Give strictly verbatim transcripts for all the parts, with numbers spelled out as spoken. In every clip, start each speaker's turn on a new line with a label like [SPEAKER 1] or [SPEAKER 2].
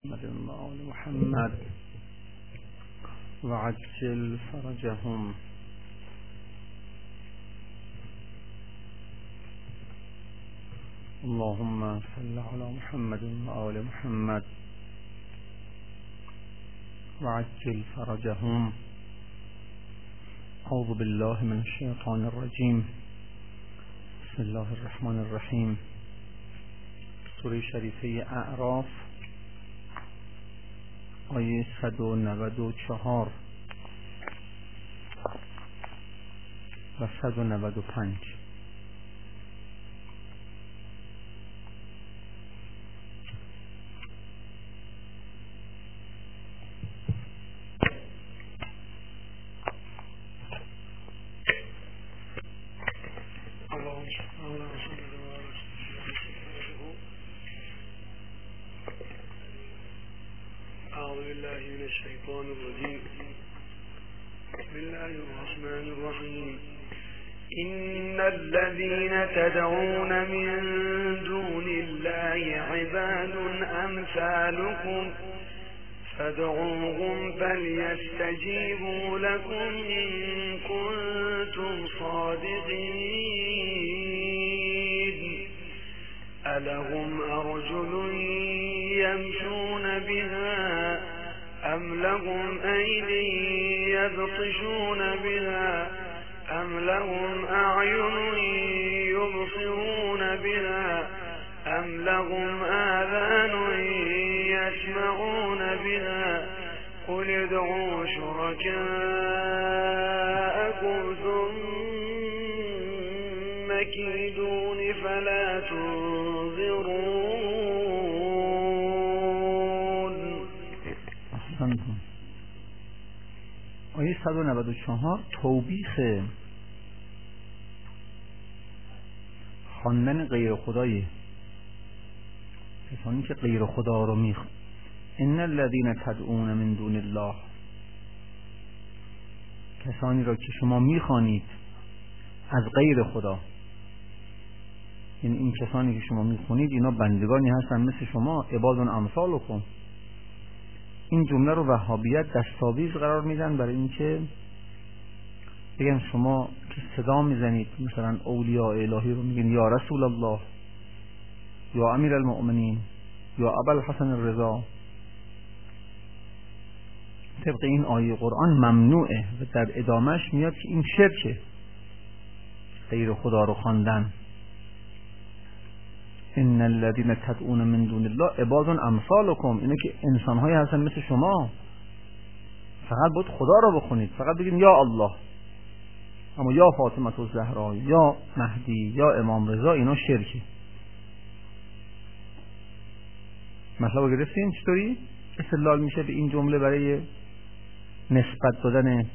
[SPEAKER 1] محمد وآل محمد وعجل فرجهم. اللهم صل على محمد وآل محمد وعجل فرجهم. أعوذ بالله من الشيطان الرجيم. بسم الله الرحمن الرحیم. سوره شریفه اعراف آیه صد و نود و چهار و صد و نود و پنج.
[SPEAKER 2] إن الذين تدعون من دون الله عباد أمثالكم فادعوهم فليستجيبوا لكم إن كنتم صادقين. ألهم أرجل يمشون بها أم لهم أيدي يبطشون بها أم لهم أعين يبصرون بها أم لهم آذان يسمعون بها قل ادعوا شركاءكم ثم كيدون فلا تنظرون.
[SPEAKER 1] احسنتم. آیه صد و نود و چهار توبیخ خواندن غیر خدای کسانی که غیر خدا رو میخوان. ان الذين تدعون من دون الله، کسانی را که شما میخوانید از غیر خدا، یعنی این کسانی که شما میخونید اینا بندگانی هستن مثل شما، عباد امثالکم. این جمله رو وهابیت دستاویز قرار میدن برای اینکه بگن شما که صدا میزنید مثلا اولیاء الهی رو میگن یا رسول الله، یا امیر المؤمنین، یا ابا الحسن الرضا، طبق این آیه قرآن ممنوعه و در ادامهش میاد که این شرکه، غیر خدا رو خواندن. ان الذين تدعون من دون الله عباد امثالکم، اینه که انسان‌هایی هستن مثل شما، فقط باید خدا رو بخونید، فقط بگید یا الله. اما یا فاطمه الزهرا، یا مهدی، یا امام رضا، اینا شرکه. مطلب گرفتین چطوری استدلال میشه به این جمله برای نسبت دادن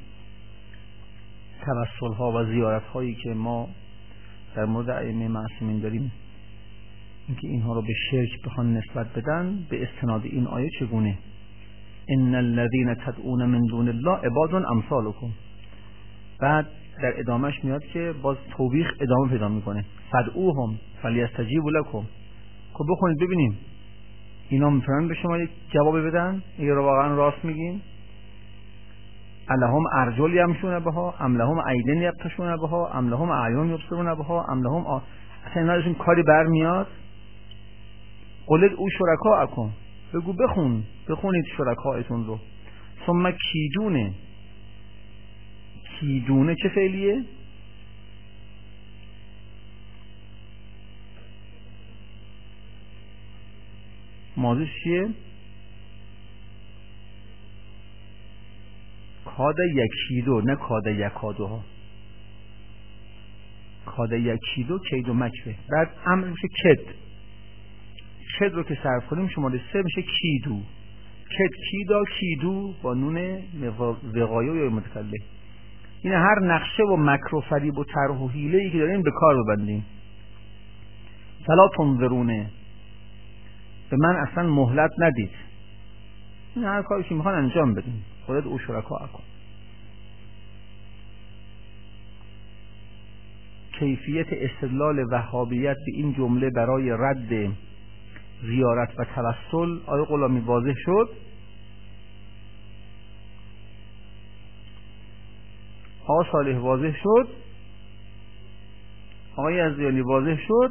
[SPEAKER 1] توسل ها و زیارت هایی که ما در مورد ائمه معصومین داریم، اینکه اینها رو به شرک بخوان نسبت بدن به استناد این آیه چگونه؟ ان الذين تدعون من دون الله عباد امثالکم. بعد در ادامهش میاد که باز توبیخ ادامه پیدا میکنه. فدعوهم فلیستجیبوا لکم. خب بخونید ببینیم اینا میتونن به شما یک جواب بدن؟ اگه رو واقعا راست میگین. الهم ارجل یمشون بها ام لهم ایدین یبطشون بها ام لهم اعین یبصرون بها ام لهم آ... اصلا اینا ازشون کاری برمیاد؟ قلت او شرکاءکم، بگو بخون بخونید شرکایتون رو. ثم کیدونه، کیدونه چه فعلیه؟ ماضیش چیه؟ کاد یکیدو، نه کاد یکادو ها. کاد یکیدو کید و مکره. بعد امر میشه کد. کد رو که صرف کنیم شماره سه میشه کیدو. کد کیدا کیدو با نون وقایه یا متکلم. این هر نقشه و مکر و فریب و طرح و حیله‌ای که دارین به کار ببندین. فلا تنظرونه، به من اصلا مهلت ندید. این هر کاری که میخوان انجام بدین. خودت او شرکاءکم. کیفیت استدلال وهابیت به این جمله برای رد زیارت و توسل. آیه غلامی واضح شد؟ آقا صالح واضح شد؟ آقای یزدیانی واضح شد؟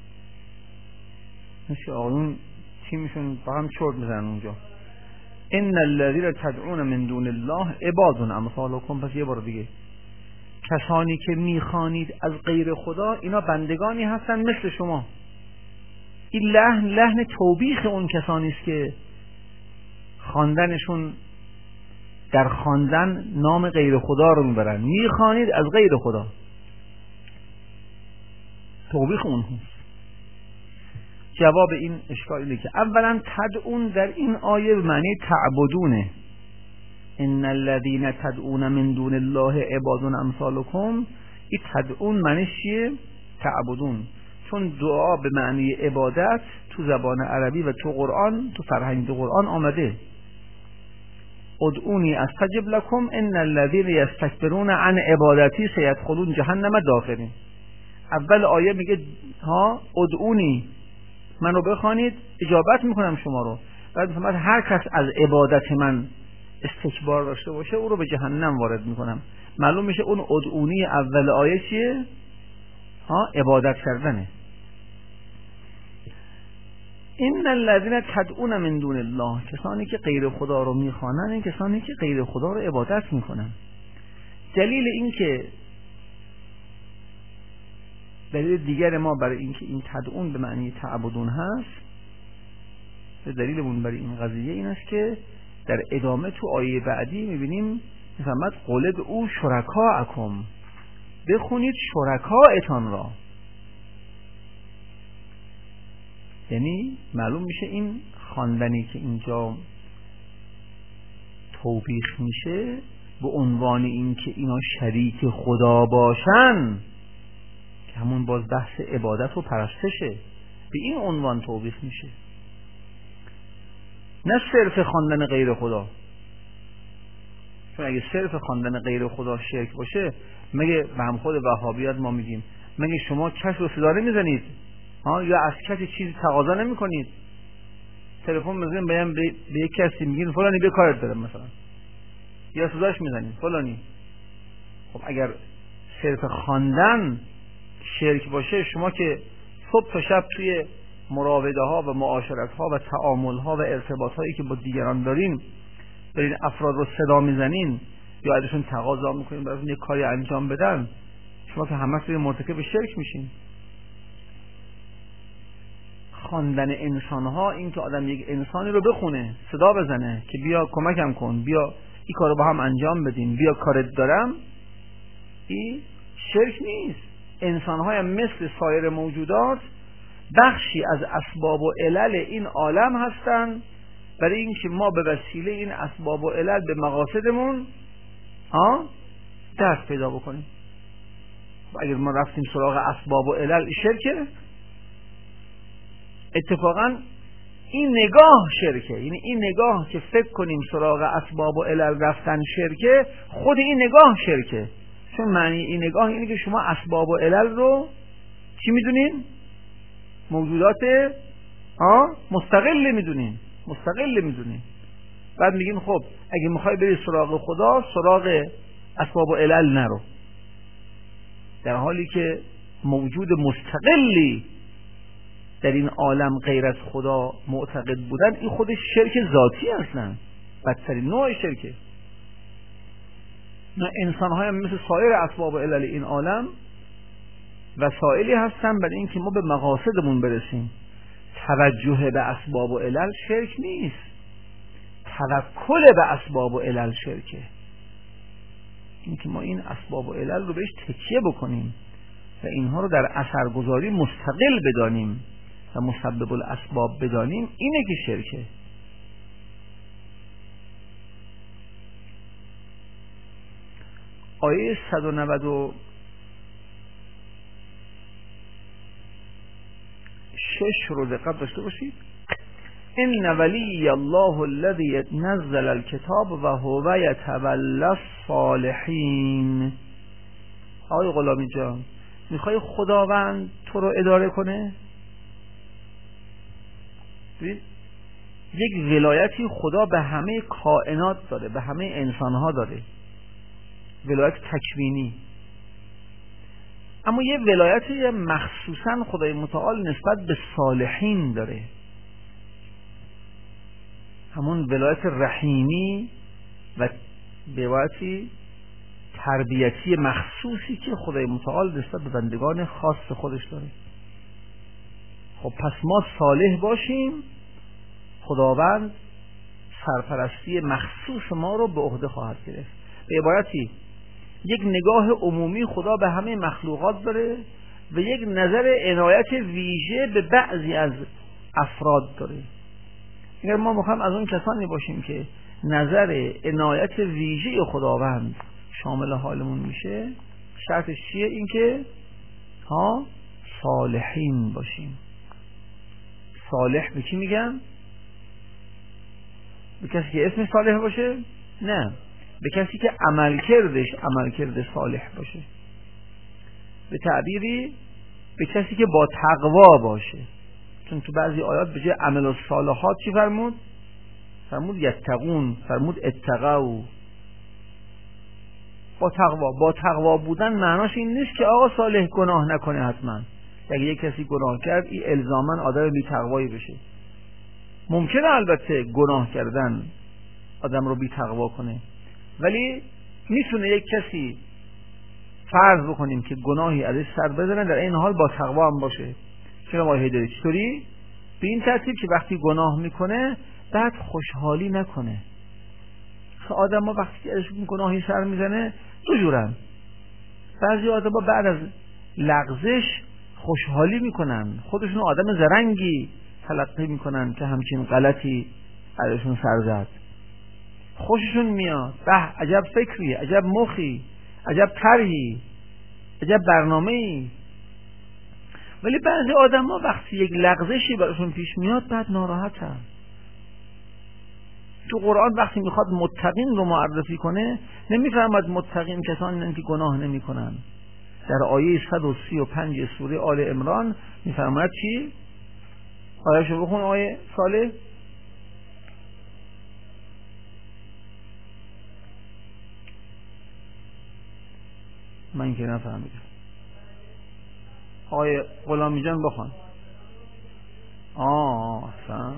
[SPEAKER 1] نشه آقایون تیمشون با هم چرت میزنن اونجا. ان الذین تدعون من دون الله عباد امثالکم. پس یه بار دیگه، کسانی که میخوانید از غیر خدا اینا بندگانی هستن مثل شما. این لحن لحن توبیخ اون کسانی است که خواندنشون در خواندن نام غیر خدا رو میبرن. میخوانید از غیر خدا، توبیخ اونهاست. جواب این اشکال اینه که اولا تدعون در این آیه به معنی تعبدونه. ان الذين تدعون من دون الله عباد امثالکم. این تدعون معنیش چیه؟ تعبدون. چون دعا به معنی عبادت تو زبان عربی و تو قرآن، تو فرهنگ قرآن آمده. ادعونی استجب لكم ان الذين يستكبرون عن عبادتی سيدخلون جهنم داخرین. اول آیه میگه ها ادعونی، من رو بخوانید اجابت میکنم شما رو. بعد میفرماید هر کس از عبادت من استکبار داشته باشه او رو به جهنم وارد میکنم. معلوم میشه اون ادعونی اول آیه چیه؟ ها عبادت کردنه. این الذین تدعون من دون الله، کسانی که غیر خدا رو میخوانن این کسانی که غیر خدا رو عبادت میکنن. دلیل این که دلیل دیگر ما برای اینکه این تدعون به معنی تعبدون هست، دلیلمون برای این قضیه این است که در ادامه تو آیه بعدی میبینیم میفهمد قولد او شرکاءکم، بخونید شرکایتان را. یعنی معلوم میشه این خواندنی که اینجا توبیخ میشه به عنوان این که اینا شریک خدا باشن، که همون باز بحث عبادت و پرستشه، به این عنوان توبیخ میشه، نه صرف خواندن غیر خدا. چون اگه صرف خواندن غیر خدا شرک باشه، مگه به هم خود وهابیات ما میگیم مگه شما کش رو صدا نمیزنید ها، یا از کسی چیزی تقاضا نمیکنید؟ تلفن میزنید بیان به یک کسی میگین فلانی به کارت دارم مثلا، یا صداش میزنید فلانی. خب اگر صرف خواندن شرک باشه، شما که صبح تا شب توی مراوده ها و معاشرت ها و تعامل ها و ارتباط هایی که با دیگران دارین دارین افراد رو صدا میزنین یا ازشون تقاضا میکنین براشون یک کاری انجام بدن، شما که همه سری مرتکب شرک میشین. خواندن انسان ها، این که آدم یک انسانی رو بخونه، صدا بزنه که بیا کمکم کن، بیا این کارو با هم انجام بدیم، بیا کارت دارم، این شرک نیست. انسان های مثل سایر موجودات بخشی از اسباب و علل این عالم هستن، برای اینکه ما به وسیله این اسباب و علل به مقاصدمون ها دست پیدا بکنیم. اگر ما رفتیم سراغ اسباب و علل شرکه، اتفاقا این نگاه شرکه. یعنی این نگاه که فکر کنیم سراغ اسباب و علل رفتن شرکه، خود این نگاه شرکه. چون معنی این نگاه اینه که شما اسباب و علل رو چی میدونین؟ موجودات ها مستقل میدونین، مستقل میدونین. بعد میگین خب اگه میخوای بری سراغ خدا، سراغ اسباب و علل نرو، در حالی که موجود مستقلی در این عالم غیر از خدا معتقد بودن، این خودش شرک ذاتی اصلا، بدترین نوع شرکه. نه، انسان های مثل سایر اسباب و علل این عالم وسائلی هستن برای اینکه ما به مقاصدمون برسیم. توجه به اسباب و علل شرک نیست، توکل به اسباب و علل شرکه. اینکه ما این اسباب و علل رو بهش تکیه بکنیم و اینها رو در اثرگذاری مستقل بدانیم و مسبب الاسباب بدانیم، اینه که شرکه. آیه صد و نود و شش رو دقت داشته باشید. ان ولی الله الذی نزل الکتاب و هو یتولی الصالحین. آقای غلامی جان، میخوای خداوند تو رو اداره کنه؟ یک ولایتی خدا به همه کائنات داره، به همه انسانها داره، ولایت تکوینی. اما یه ولایتی مخصوصا خدای متعال نسبت به صالحین داره، همون ولایت رحیمی و ولایتی تربیتی مخصوصی که خدای متعال نسبت به بندگان خاص خودش داره. خب پس ما صالح باشیم، خداوند سرپرستی مخصوص ما رو به عهده خواهد گرفت. به عبارتی یک نگاه عمومی خدا به همه مخلوقات داره و یک نظر عنایت ویژه به بعضی از افراد داره. اگر ما میخوایم از اون کسانی باشیم که نظر عنایت ویژه خداوند شامل حالمون میشه، شرطش چیه؟ این که ها صالحین باشیم. صالح به کی میگن؟ به کسی که اسم صالح باشه؟ نه، به کسی که عملکردش عملکرد صالح باشه. به تعبیری به کسی که با تقوا باشه، چون تو بعضی آیات به جای عمل الصالحات چی فرمود؟ فرمود یتقون، فرمود اتقوا. با تقوا. با تقوا بودن معناش این نیست که آقا صالح گناه نکنه حتما. اگه یک کسی گناه کرد این الزاما آدم بی تقوایی بشه. ممکنه البته گناه کردن آدم رو بی تقوا کنه، ولی میتونه یک کسی فرض بکنیم که گناهی ازش سر بزنه در این حال با تقوا هم باشه. چرا ما هی دارید چطوری؟ به این ترتیب که وقتی گناه میکنه بعد خوشحالی نکنه. آدم ها وقتی که ازشون گناهی سر میزنه دو جورن. بعضی آدم ها بعد از لغزش خوشحالی میکنن، خودشون آدم زرنگی تلقی میکنن که همچین غلطی ازشون سر زد، خوششون میاد، به عجب فکری، عجب مخی، عجب طرحی، عجب برنامه‌ای. ولی بعضی آدم ها وقتی یک لغزشی براشون پیش میاد بعد ناراحتن. تو قرآن وقتی میخواد متقین رو معرفی کنه نمیفرماد متقین کسانی که گناه نمی کنن. در آیه صد و سی و پنج سوره آل عمران میفرماید چی؟ آیه‌شو بخون آیه صالح. من که نفهمیدم. آیه غلامی جان بخون. آه احسن.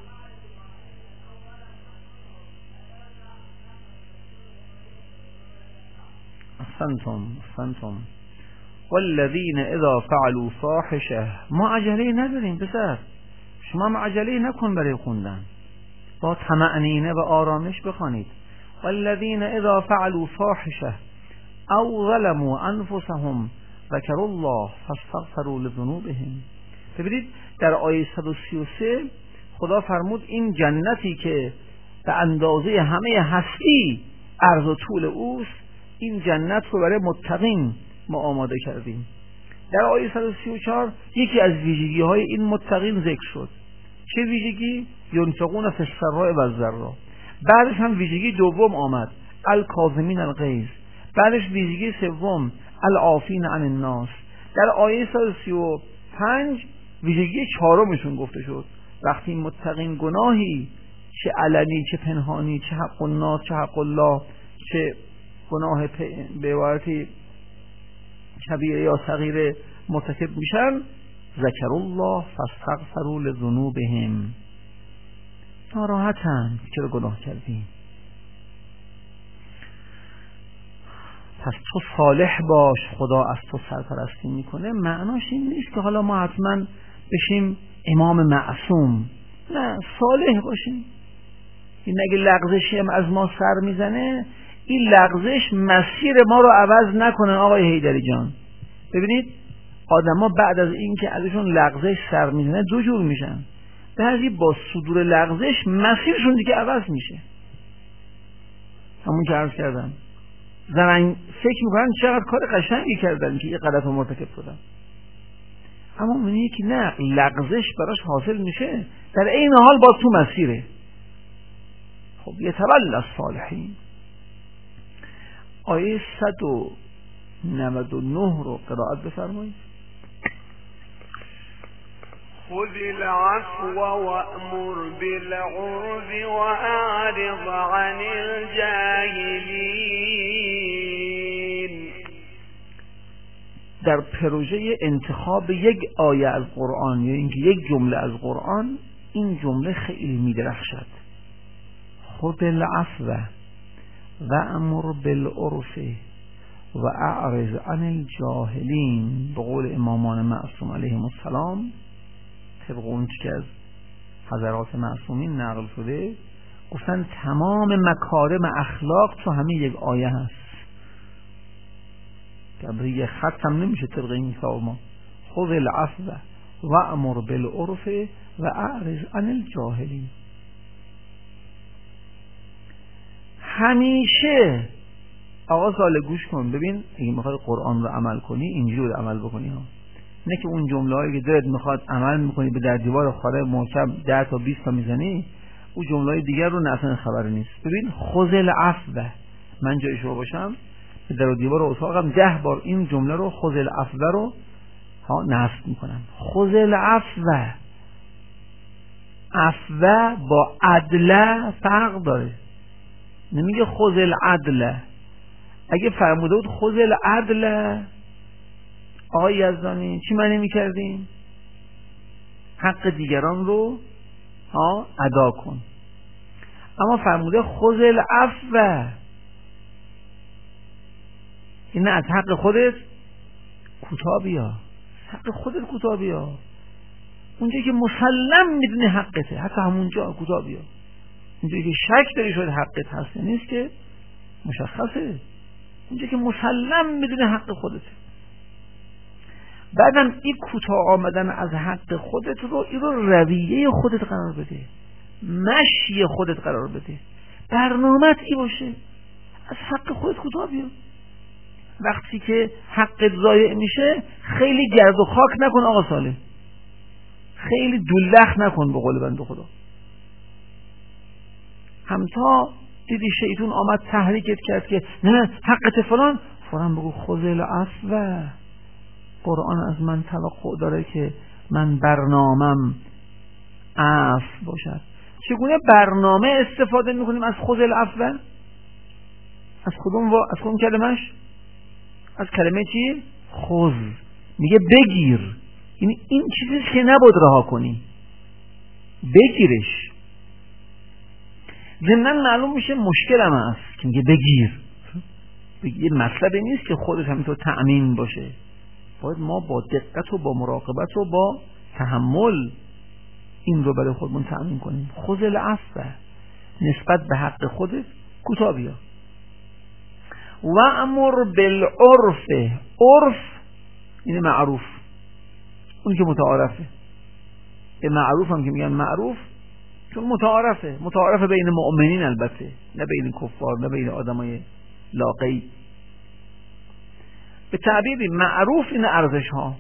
[SPEAKER 1] احسنتم احسنتم. والذین اذا فعلوا فاحشه. ما عجله نداریم پسر، شما ما عجله نکن برای خوندن، با طمأنینه و آرامش بخوانید. والذین اذا فعلوا فاحشه او ظلموا انفسهم ذکروا الله فاستغفروا لذنوبهم. ببینید در آیه صد و سی و سه خدا فرمود این جنتی که به اندازه همه هستی عرض و طول اوست، این جنت رو برای متقین ما آماده کردیم. در آیه صد و سی و چهار یکی از ویژگی های این متقین ذکر شد. چه ویژگی؟ ینفقون فی السراء و الضراء. بعدش هم ویژگی دوم آمد، الکاظمین الغیظ. بعدش ویژگی سوم، العافین عن الناس. در آیه صد و سی و پنج ویژگی چهارمشون گفته شد. وقتی متقین گناهی چه علنی چه پنهانی، چه حق الناس چه حق الله، چه گناه به عبارتی کبیره یا صغیره مرتکب میشن، ذکر الله فاستغفروا لذنوبهم. ناراحتن چرا گناه کردیم. پس تو صالح باش، خدا از تو سرپرستی میکنه. معناش این نیست که حالا ما حتما بشیم امام معصوم، نه، صالح باشیم. این اگه لغزشی هم از ما سر میزنه، این لغزش مسیر ما رو عوض نکنه. آقای حیدری جان ببینید آدما بعد از این که ازشون لغزش سر میزنه دو جور میشن. بعضی با صدور لغزش مسیرشون دیگه عوض میشه. همون که عرض کردم، زرنگ فکر میکنن چقدر کار قشنگی کردن که یه غلط رو مرتکب شدن، اما اونی که نه، لغزش براش حاصل میشه، در این حال با تو مسیره. خب یتولی الصالحین. آیه صد و نود و نه رو قرائت بفرمایید.
[SPEAKER 2] خذ العفو وأمر بالعرف وأعرض عن الجاهلين.
[SPEAKER 1] در پروژه انتخاب یک آیه از قرآن یا اینکه یک جمله از قرآن، این جمله خیلی میدرخشد. خذ العفو و امر بالعرف و اعرض عن الجاهلین، به قول امامان معصوم علیهم السلام، طبق اون که از حضرات معصومین نقل شده، گفتن تمام مکارم اخلاق تو همین یک آیه هست. که یه خط هم نمیشه طبق این کتاب ما. خذ العفو و امر بالعرف و اعرض عن الجاهلین. همیشه آقا ساله گوش کن، ببین اگه میخوای قرآن رو عمل کنی اینجوری رو عمل بکنی ها، نه که اون جمله هایی که دلت میخواد عمل میکنی به در دیوار خاره محکم ده تا بیست تا میزنی، اون جمله های دیگر رو اصلا خبر نیست. ببین خذ العفو، من جای شما باشم به در و دیوار اتاقم ده بار این جمله رو خذ العفو رو ها نصب میکنم. خذ العفو، عفو با عدل فرق داره، نمیگه خذ العدل. اگه فرموده بود خذ العدل آقای یزدانی چی معنی میکردیم؟ حق دیگران رو ها ادا کن. اما فرموده خذ العفو، این از حق خودت کوتاه بیا، حق خودت کوتاه بیا، اونجایی که مسلم میدونی حقته حتی همونجا کوتاه بیا. اونجایی که شک داری شاید حقت هست نیست که مشخصه، اونجایی که مسلم میدونی حق خودته. بعدم این کوتاه آمدن از حق خودت رو این رو رویه خودت قرار بده، مشی خودت قرار بده، برنامه‌ت ای باشه، از حق خودت کوتاه بیا. وقتی که حقت ضایع میشه خیلی گرد و خاک نکن آقا صالح، خیلی دولخ نکن به قول بنده خدا. همتا دیدی شیطون آمد تحریکت کرد که نه حقت فلان فلان، بگو خذ العفو، قرآن از من توقع داره که من برنامم عفو باشد. چگونه برنامه استفاده میکنیم از خذ العفو؟ از کدوم و... از کدوم کلمش؟ از کلمه چی؟ خذ، میگه بگیر. این این چیزیست که نباید رها کنی، بگیرش. ضمناً معلوم میشه مشکل هم هست که میگه بگیر. بگیر مطلبی نیست که خودش همینطور تأمین باشه، باید ما با دقت و با مراقبت و با تحمل این رو برای خودمون تأمین کنیم. خذ العفو، نسبت به حق خودت کوتاه بیا. و امر بالعرف، عرف این معروف، اون که متعارفه. به معروف هم که میگن معروف چون متعارفه، متعارفه بین مؤمنین البته، نه بین کفار، نه بین آدمای لاقی. به تعبیر معروف این ارزش ها.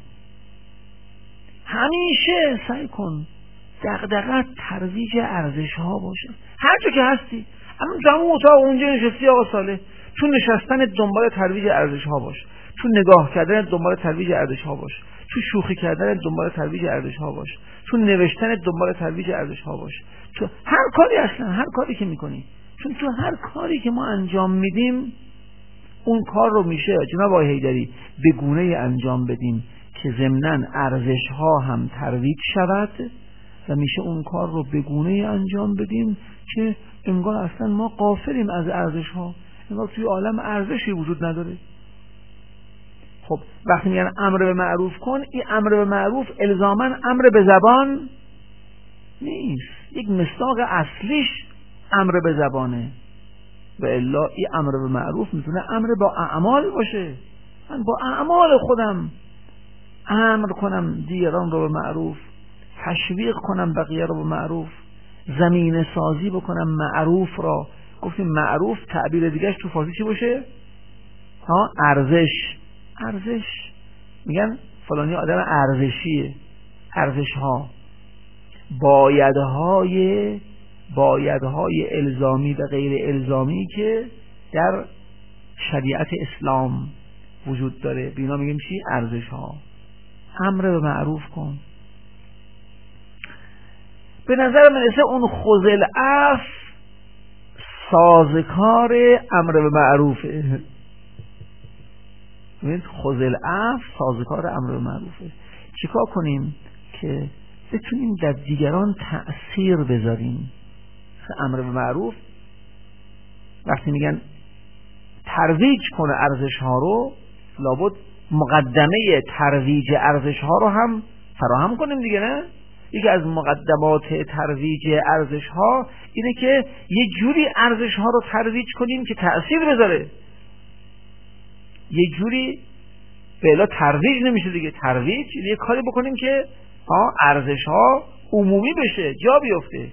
[SPEAKER 1] همیشه سعی کن دغدغه ترویج ارزش ها باشه هر جا که هستی. اما جمع اتاق اونجا نشستی آقا صالح، تو نشستن دنبال ترویج ارزش ها باش، تو نگاه کردن دنبال ترویج ارزش ها باش، تو شوخی کردن دنبال ترویج ارزش ها باش، تو نوشتن دنبال ترویج ارزش ها باش، تو هر کاری اصلا هر کاری که میکنی، چون تو هر کاری که ما انجام میدیم اون کار رو میشه جناب آقای حیدری به گونه‌ای انجام بدیم که ضمناً ارزش ها هم ترویج شود و میشه اون کار رو به گونه‌ای انجام بدیم که انگار اصلا ما غافلیم از ارزش ها، انگار توی عالم ارزشی وجود نداره. خب وقتی میگن امر به معروف کن، این امر به معروف الزاماً امر به زبان نیست، یک مصداق اصلیش امر به زبانه و الا این امر به معروف میتونه امر با اعمال باشه. من با اعمال خودم امر کنم دیگران رو به معروف، تشویق کنم بقیه رو به معروف، زمینه سازی بکنم معروف را. گفتیم معروف تعبیر دیگهش تو فارسی چی باشه؟ ها ارزش. ارزش میگن فلانی آدم ارزشیه. ارزش ها بایدهای بایدهای الزامی و غیر الزامی که در شریعت اسلام وجود داره، بینا میگیم چی؟ ارزش ها. امر به معروف کن، به نظر من اون خذل عفو سازکار امر به معروفه. ببینید خذل عفو سازکار امر به معروفه. چیکار کنیم که بتونیم در دیگران تأثیر بذاریم؟ امر به معروف وقتی میگن ترویج کنه ارزش ها رو، لابد مقدمه ترویج ارزش ها رو هم فراهم کنیم دیگه، نه؟ یکی از مقدمات ترویج ارزش ها اینه که یه جوری ارزش ها رو ترویج کنیم که تأثیر بذاره. یه جوری به الا ترویج نمیشه دیگه، ترویج یه کاری بکنیم که ارزش ها عمومی بشه، جا بیفته.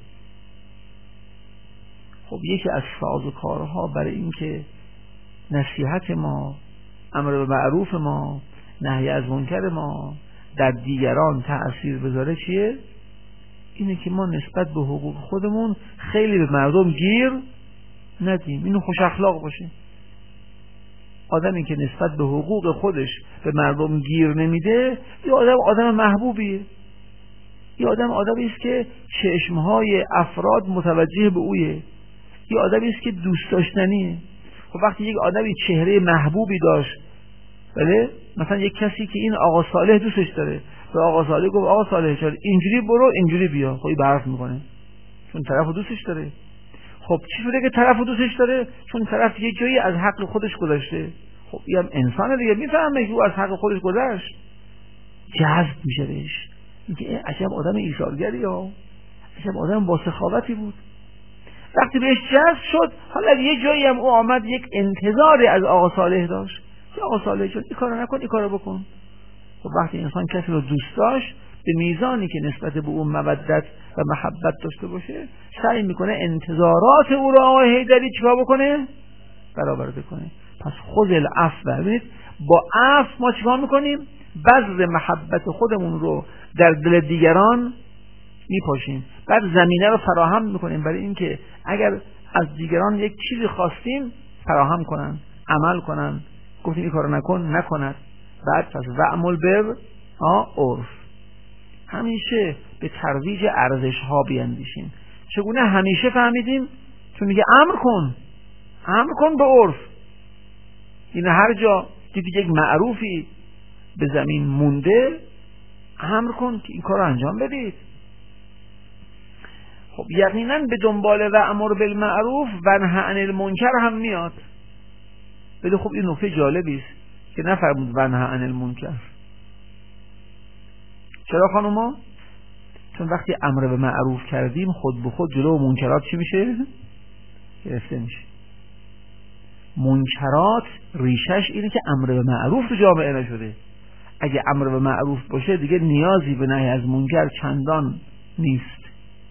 [SPEAKER 1] خب یکی از سازوکارها برای این که نصیحت ما، امر به معروف ما، نهی از منکر ما در دیگران تأثیر بذاره چیه؟ اینه که ما نسبت به حقوق خودمون خیلی به مردم گیر ندیم، اینو خوش اخلاق باشیم. آدمی که نسبت به حقوق خودش به مردم گیر نمیده، یه آدم آدم محبوبیه، یه آدم آدمی است که چشمهای افراد متوجه به اویه، یه آدمی است که دوست داشتنیه. خب وقتی یک آدمی چهره محبوبی داشت، بله، مثلا یک کسی که این آقا صالح دوستش داره، به آقا صالح گفت آقا صالح چرا اینجوری برو اینجوری بیا، خب این برف میکنه چون طرفو دوستش داره. خب چی شده که طرفو دوستش داره؟ چون طرف یه جایی از حق خودش گذشته. خب این هم انسان دیگه، میفهمه که او از حق خودش گذشت، جذب میشه بهش، میگه عجب آدم ایثارگری ها، عجب آدم با سخاوتی بود. وقتی بهش جذب شد، حالا یه جایی هم او آمد یک انتظاری از آقا صالح داشت که آقا صالح جان این کارو نکن، این کارو بکن. خب وقتی انسان کسی رو دوست داشت، به میزانی که نسبت به اون مودت و محبت داشته باشه، سعی میکنه انتظارات او رو آقا حیدری چیکار بکنه؟ برآورده بکنه. پس خذ العفو. ببینید با عفو ما چیکار میکنیم؟ بذر محبت خودمون رو در دل دیگران میپاشیم، بعد زمینه رو فراهم میکنیم برای اینکه اگر از دیگران یک چیزی خواستیم فراهم کنن، عمل کنن، گفتیم این کارو نکن نکند. بعد پس وعمل بر عرف، همیشه به ترویج ارزش ها بیاندیشیم. چگونه همیشه فهمیدیم؟ چون میگه امر کن، امر کن به عرف. این هر جا دیدی یک معروفی به زمین مونده، امر کن که این کار رو انجام بدید. خب یقینا به دنبال و امر بالمعروف و نهی عن المنکر هم میاد. ولی خب این نکته جالبی است که نفرمود و نهی عن المنکر. چرا خانوما؟ چون وقتی امر به معروف کردیم، خود به خود جلو منکرات چی میشه؟ گرفته میشه. منکرات ریشش اینه که امر به معروف تو جامعه نشده. اگه امر به معروف باشه دیگه نیازی به نهی از منکر چندان نیست.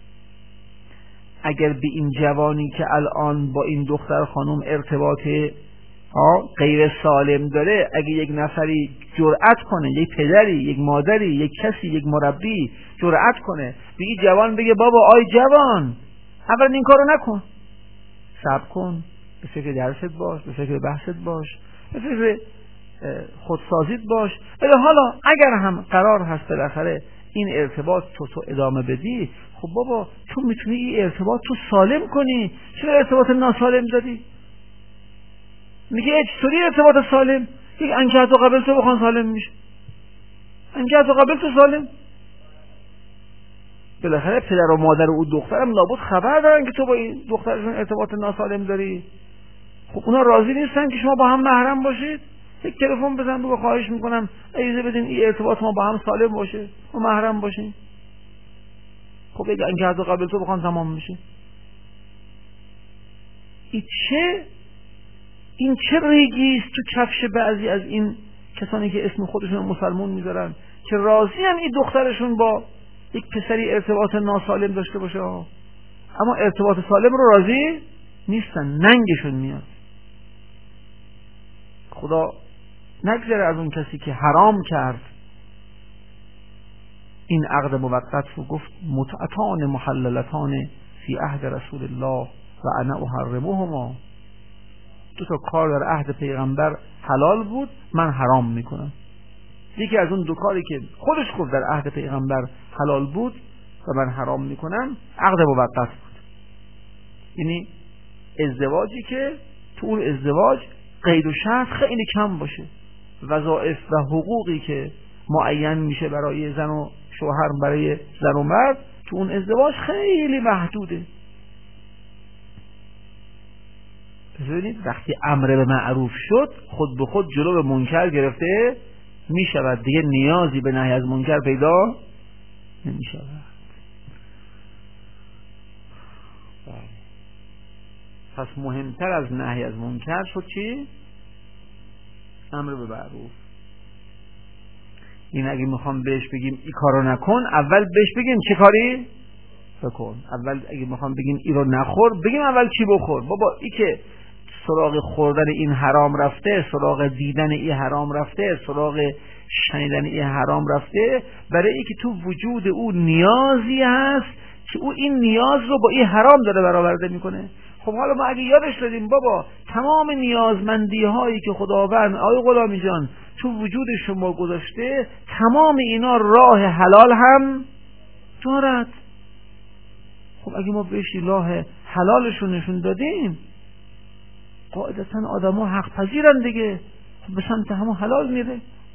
[SPEAKER 1] اگر به این جوانی که الان با این دختر خانم ارتباط غیر سالم داره، اگه یک نفری جرأت کنه، یک پدری، یک مادری، یک کسی، یک مربی جرأت کنه به این جوان بگه بابا آی جوان اول این کارو نکن، صبر کن، به فکر درست باش، به فکر بحثت باش، به فکر خودسازیت باش، ولی حالا اگر هم قرار هست بالاخره این ارتباط تو تو ادامه بدی، خب بابا تو میتونی این ارتباط تو سالم کنی، چرا ارتباط ناسالم دادی؟ میگه چطوری ارتباط سالم؟ یک انکهت و قبل تو بخوان سالم میشه، انکهت و قبل تو سالم. بالاخره پدر و مادر و دخترم لابد خبر دارن که تو با این دخترشون ارتباط ناسالم داری. خب اونا راضی نیستن که شما با هم محرم باشید؟ یک تلفن بزن بگو خواهش میکنم اجازه بدین این ارتباط ما با هم سالم باشه، ما محرم باشیم. خب یک انکهت و قبل تو بخوان تمام میشه. این چه این چه ریگیست تو کفش بعضی از این کسانی که اسم خودشون مسلمون میذارن که راضی هم این دخترشون با یک پسری ارتباط ناسالم داشته باشه، اما ارتباط سالم رو راضی نیستن، ننگشون میاد. خدا نگذره از اون کسی که حرام کرد این عقد موقت رو، گفت متعتان محللتان فی عهد رسول الله و انا احرمهما. دو تا کار در عهد پیغمبر حلال بود، من حرام میکنم. یکی از اون دو کاری که خودش گفت در عهد پیغمبر حلال بود، و من حرام میکنم عقد موقت بود. یعنی ازدواجی که تو اون ازدواج قید و شرط خیلی کم باشه، وظایف و حقوقی که معین میشه برای زن و شوهر، برای زن و مرد، تو اون ازدواج خیلی محدوده. ببینید وقتی امر به معروف شد خود به خود جلو به منکر گرفته میشود، دیگه نیازی به نهی از منکر پیدا نمیشود. پس مهمتر از نهی از منکر شد چی؟ امر به معروف. این اگه میخوام بهش بگیم این کارو نکن، اول بهش بگیم چه کاری بکن. اول اگه میخوام بگیم این رو نخور، بگیم اول چی بخور. بابا ای که سراغ خوردن این حرام رفته، سراغ دیدن این حرام رفته، سراغ شنیدن این حرام رفته، برای ای که تو وجود او نیازی هست که او این نیاز رو با این حرام داره برآورده میکنه. خب حالا ما اگه یادش دادیم بابا تمام نیازمندی هایی که خداوند آی غلامی جان تو وجود شما گذاشته، تمام اینا راه حلال هم دارد. خب اگه ما بهش راه حلالشون نشون دادیم، قاعدتا آدم ها حق پذیرن دیگه، خب به سمت همون حلال میره.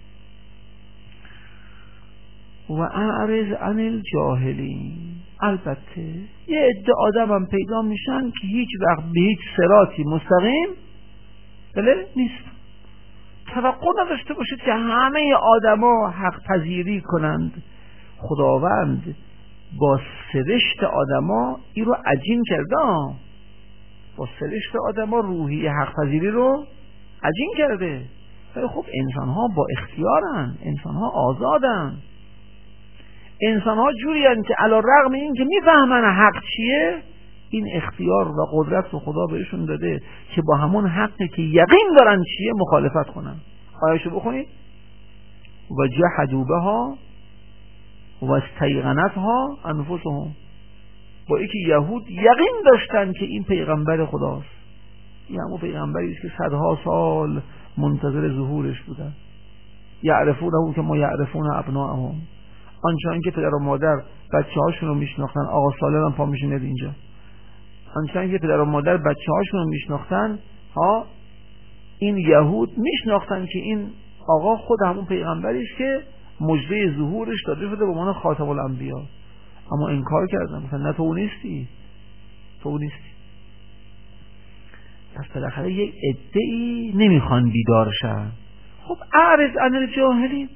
[SPEAKER 1] و اعرض عن الجاهلین. البته یه عده آدم هم پیدا میشن که هیچ وقت به هیچ صراطی مستقیم بله نیست. توقع نداشته باشید که همه آدما حق پذیری کنند. خداوند با سرشت آدما این رو عجین کرده، با سرشت آدما روحی حق پذیری رو عجین کرده. ولی خب انسان ها با اختیارن، انسان ها آزادن، انسان ها جوری هستند که علی رغم این که میفهمن حق چیه، این اختیار و قدرت رو خدا بهشون داده که با همون حقی که یقین دارن چیه مخالفت کنن. آیه‌شو بخونید. و جحدوا بها و استیقنتها انفسهم. با اینکه یهود یقین داشتن که این پیغمبر خداست، این همون پیغمبری است که صدها سال منتظر ظهورش بودن. یعرفونه که ما یعرفون ابناءهم. آنچنان که پدر و مادر بچه هاشون رو میشناختن، آقا سالم هم پا میشینه اینجا، آنچنان که پدر و مادر بچه هاشون رو میشناختن، ها این یهود میشناختن که این آقا خود همون پیغمبری است که مژده ظهورش داده شده به عنوان خاتم الانبیا، اما انکار کردن، مثلا نه تو نیستی، تو نیستی. پس بالاخره یک عده‌ای نمیخوان بیدار شن. خب اعرض عن الجاهلین،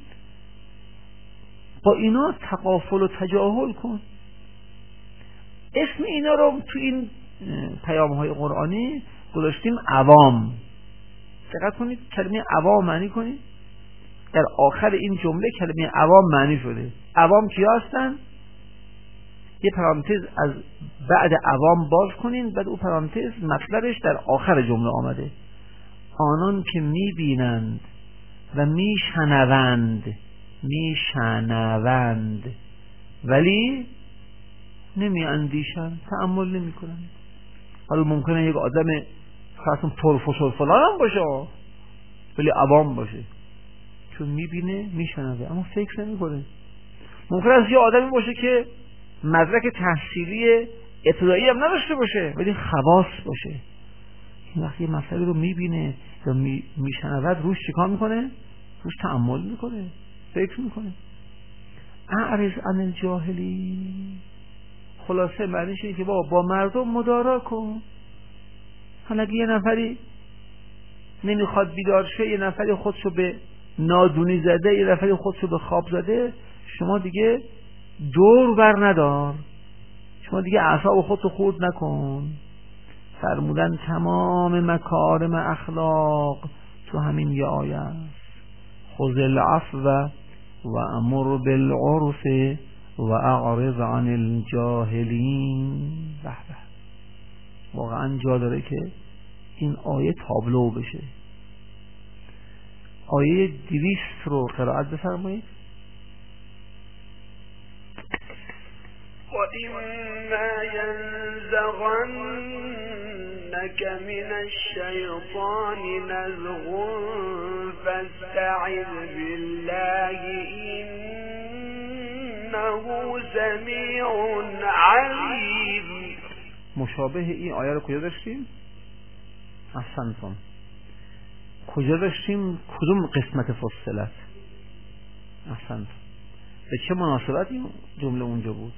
[SPEAKER 1] با اینا تغافل و تجاهل کن. اسم اینا رو تو این پیام های قرآنی گذاشتیم عوام. دقت کنید کلمه عوام معنی کنید، در آخر این جمله کلمه عوام معنی شده. عوام کیا هستن؟ یه پرانتز از بعد عوام باز کنین، بعد اون پرانتز مطلبش در آخر جمله آمده. آنان که میبینند و میشنوند، میشنوند ولی نمی اندیشن، تأمل نمی کنن. حالا ممکنه یک آدم خاصم پرفش و فلان هم باشه ولی عوام باشه، چون میبینه میشنوه اما فکر نمی کنه. ممکنه از یه آدمی باشه که مدرک تحصیلی ابتدایی هم نداشته باشه ولی خواص باشه. این وقتی یه مسئله رو میبینه یا می میشنود روش چیکار میکنه؟ روش تأمل میکنه، فکر میکنه. اعرض عن الجاهلین. خلاصه معنیش اینه که بابا با مردم مدارا کن. حالا اگه یه نفری نمیخواد بیدار شه، یه نفری خودشو به نادونی زده، یه نفری خودشو به خواب زده، شما دیگه دور بر ندار، شما دیگه اعصاب خودتو خورد نکن. فرمودن تمام مکارم اخلاق تو همین یه آیه است. خذ العفو و امر بالعرف و اعرض عن الجاهلین. به به، واقعا جا داره که این آیه تابلو بشه. آیه دویست رو قرائت بفرمایید.
[SPEAKER 2] و اما ینزغنک من الشیطان نزغ فاستعذ بالله ان إنه سمیع علیم.
[SPEAKER 1] مشابه این آیه رو کجا داشتیم؟ احسنتم. کجا داشتیم؟ کدوم قسمت فصلت؟ احسنتم. به چه مناسبت این جمله اونجا بود؟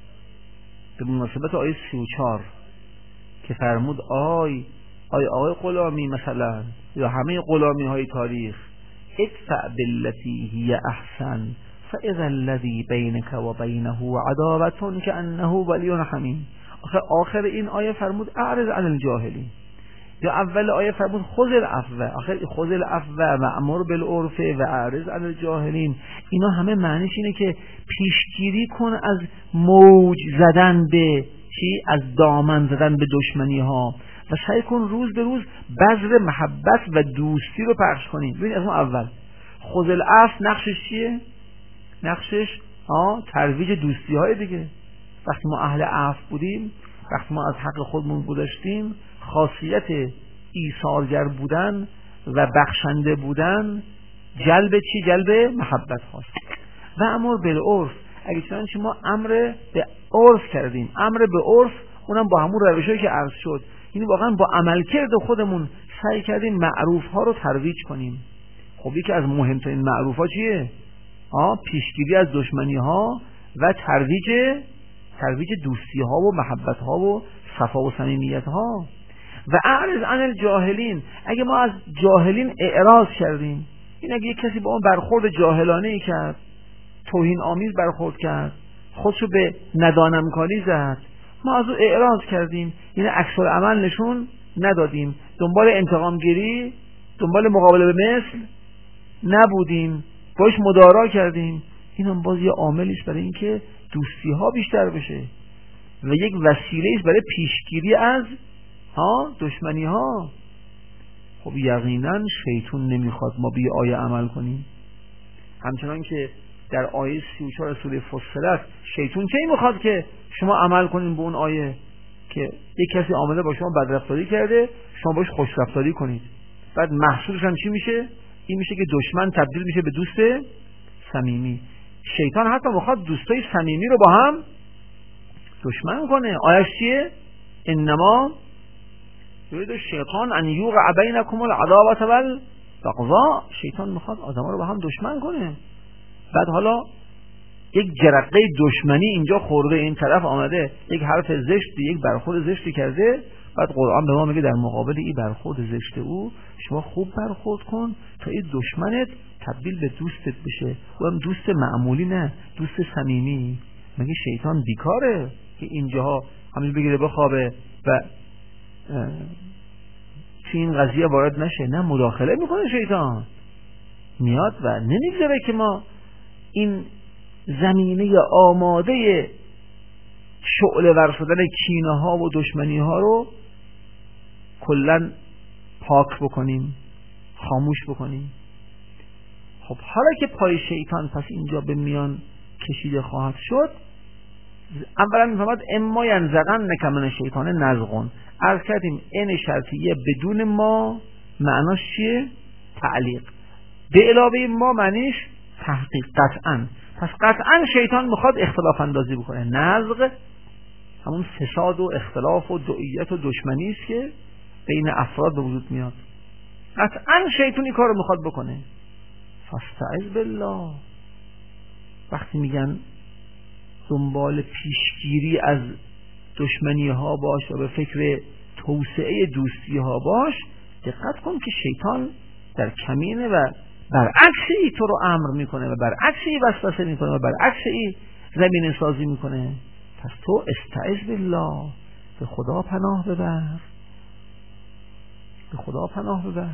[SPEAKER 1] به مناسبت آیه سی و چهار که فرمود آی آی آقای غلامی مثلا یا همه غلامی های تاریخ، ادفع بالتی هی احسن فاذا الذی بینک و بینه عداوة کأنه ولی حمیم. آخر آخر این آیه فرمود اعرض عن الجاهلین، یا اول آیه فرمود خذ العفو، آخر خذ العفو و امر بالعرف و اعرض عن الجاهلین. اینا همه معنیش اینه که پیشگیری کن از موج زدن به چی؟ از دامن زدن به دشمنی ها و سعی کن روز به روز بذر محبت و دوستی رو پخش کنی. ببین از اون اول خذ العفو نقشش چیه؟ نقشش ها ترویج دوستی های دیگه. وقتی ما اهل عفو بودیم، وقتی ما از حق خودمون گذشتیم، خاصیت ایثارگر بودن و بخشنده بودن جلب چی؟ جلب محبت هاست. و امر بالعرف، اگه چنانچه ما امر به عرف کردیم، امر به عرف اونم با همون روشی که عرض شد، یعنی واقعا با عملکرد خودمون سعی کردیم معروف ها رو ترویج کنیم. خب یکی از مهمترین معروف ها چیه؟ آه پیشگیری از دشمنی ها و ترویج ترویج دوستی ها و محبت ها و صفا و صمیمیت ها. و اعرض عن الجاهلین، اگه ما از جاهلین اعراض کردیم، این اگه یک کسی با اون برخورد جاهلانه ای کرد، توهین آمیز برخورد کرد، خودشو به ندانم کاری زد، ما از او اعراض کردیم، یعنی عکس العمل نشون ندادیم، دنبال انتقام گیری، دنبال مقابله به مثل نبودیم، باش مدارا کردیم، این هم باز یه عاملی است برای اینکه دوستی ها بیشتر بشه و یک وسیله است برای پیشگیری از ها دشمنی ها. خب یقینا شیطان نمیخواد ما به آیه عمل کنیم، همچنان که در آیه سی و چهار سوره فصلت شیطان چه میخواد که شما عمل کنین به اون آیه که یک کسی آمده با شما بدرفتاری کرده، شما باش خوشرفتاری کنید، بعد محصولش هم چی میشه؟ این میشه که دشمن تبدیل میشه به دوست صمیمی. شیطان حتی میخواد دوستای صمیمی رو با هم دشمن کنه. آیش چیه؟ انما یرید الشیطان ان یوقع بینکم العداوة والبغضاء. شیطان میخواد آدما رو با هم دشمن کنه. بعد حالا یک جرقه دشمنی اینجا خورده، این طرف آمده یک حرف زشتی، یک برخورد زشتی کرده، بعد قرآن به ما میگه در مقابل این برخورد زشت او شما خوب برخورد کن تا این دشمنت تبدیل به دوستت بشه، و هم دوست معمولی نه، دوست صمیمی. مگه شیطان بیکاره که اینجاها همین بگیره بخوابه و چی این قضیه وارد نشه؟ نه، مداخله میکنه شیطان، میاد و نمیگذاره که ما این زمینه آماده شعله ور شدن کینه ها و دشمنی ها رو کلن پاک بکنیم، خاموش بکنیم. خب حالا که پای شیطان پس اینجا به میان کشیده خواهد شد، اولا میفهمد اما ینزغنک من شیطان نزغون. عرض کردیم این شرطیه بدون ما معناش چیه؟ تعلیق. به علاوه ما معنیش تحقیق. قطعا پس قطعا شیطان میخواد اختلاف اندازی بکنه. نزغ همون فساد و اختلاف و دعیت و دشمنی است که بین افراد به وجود میاد. قطعا شیطانی کارو میخواد بکنه. فاستعذ بالله. وقتی میگن دنبال پیشگیری از دشمنی ها باش و به فکر توسعه دوستی ها باش، دقت کن که شیطان در کمینه و برعکسی تو رو امر میکنه و برعکسی وسوسه میکنه و برعکسی زمینه سازی میکنه. پس تو استعذ بالله، به خدا پناه ببر، به خدا پناه ببر.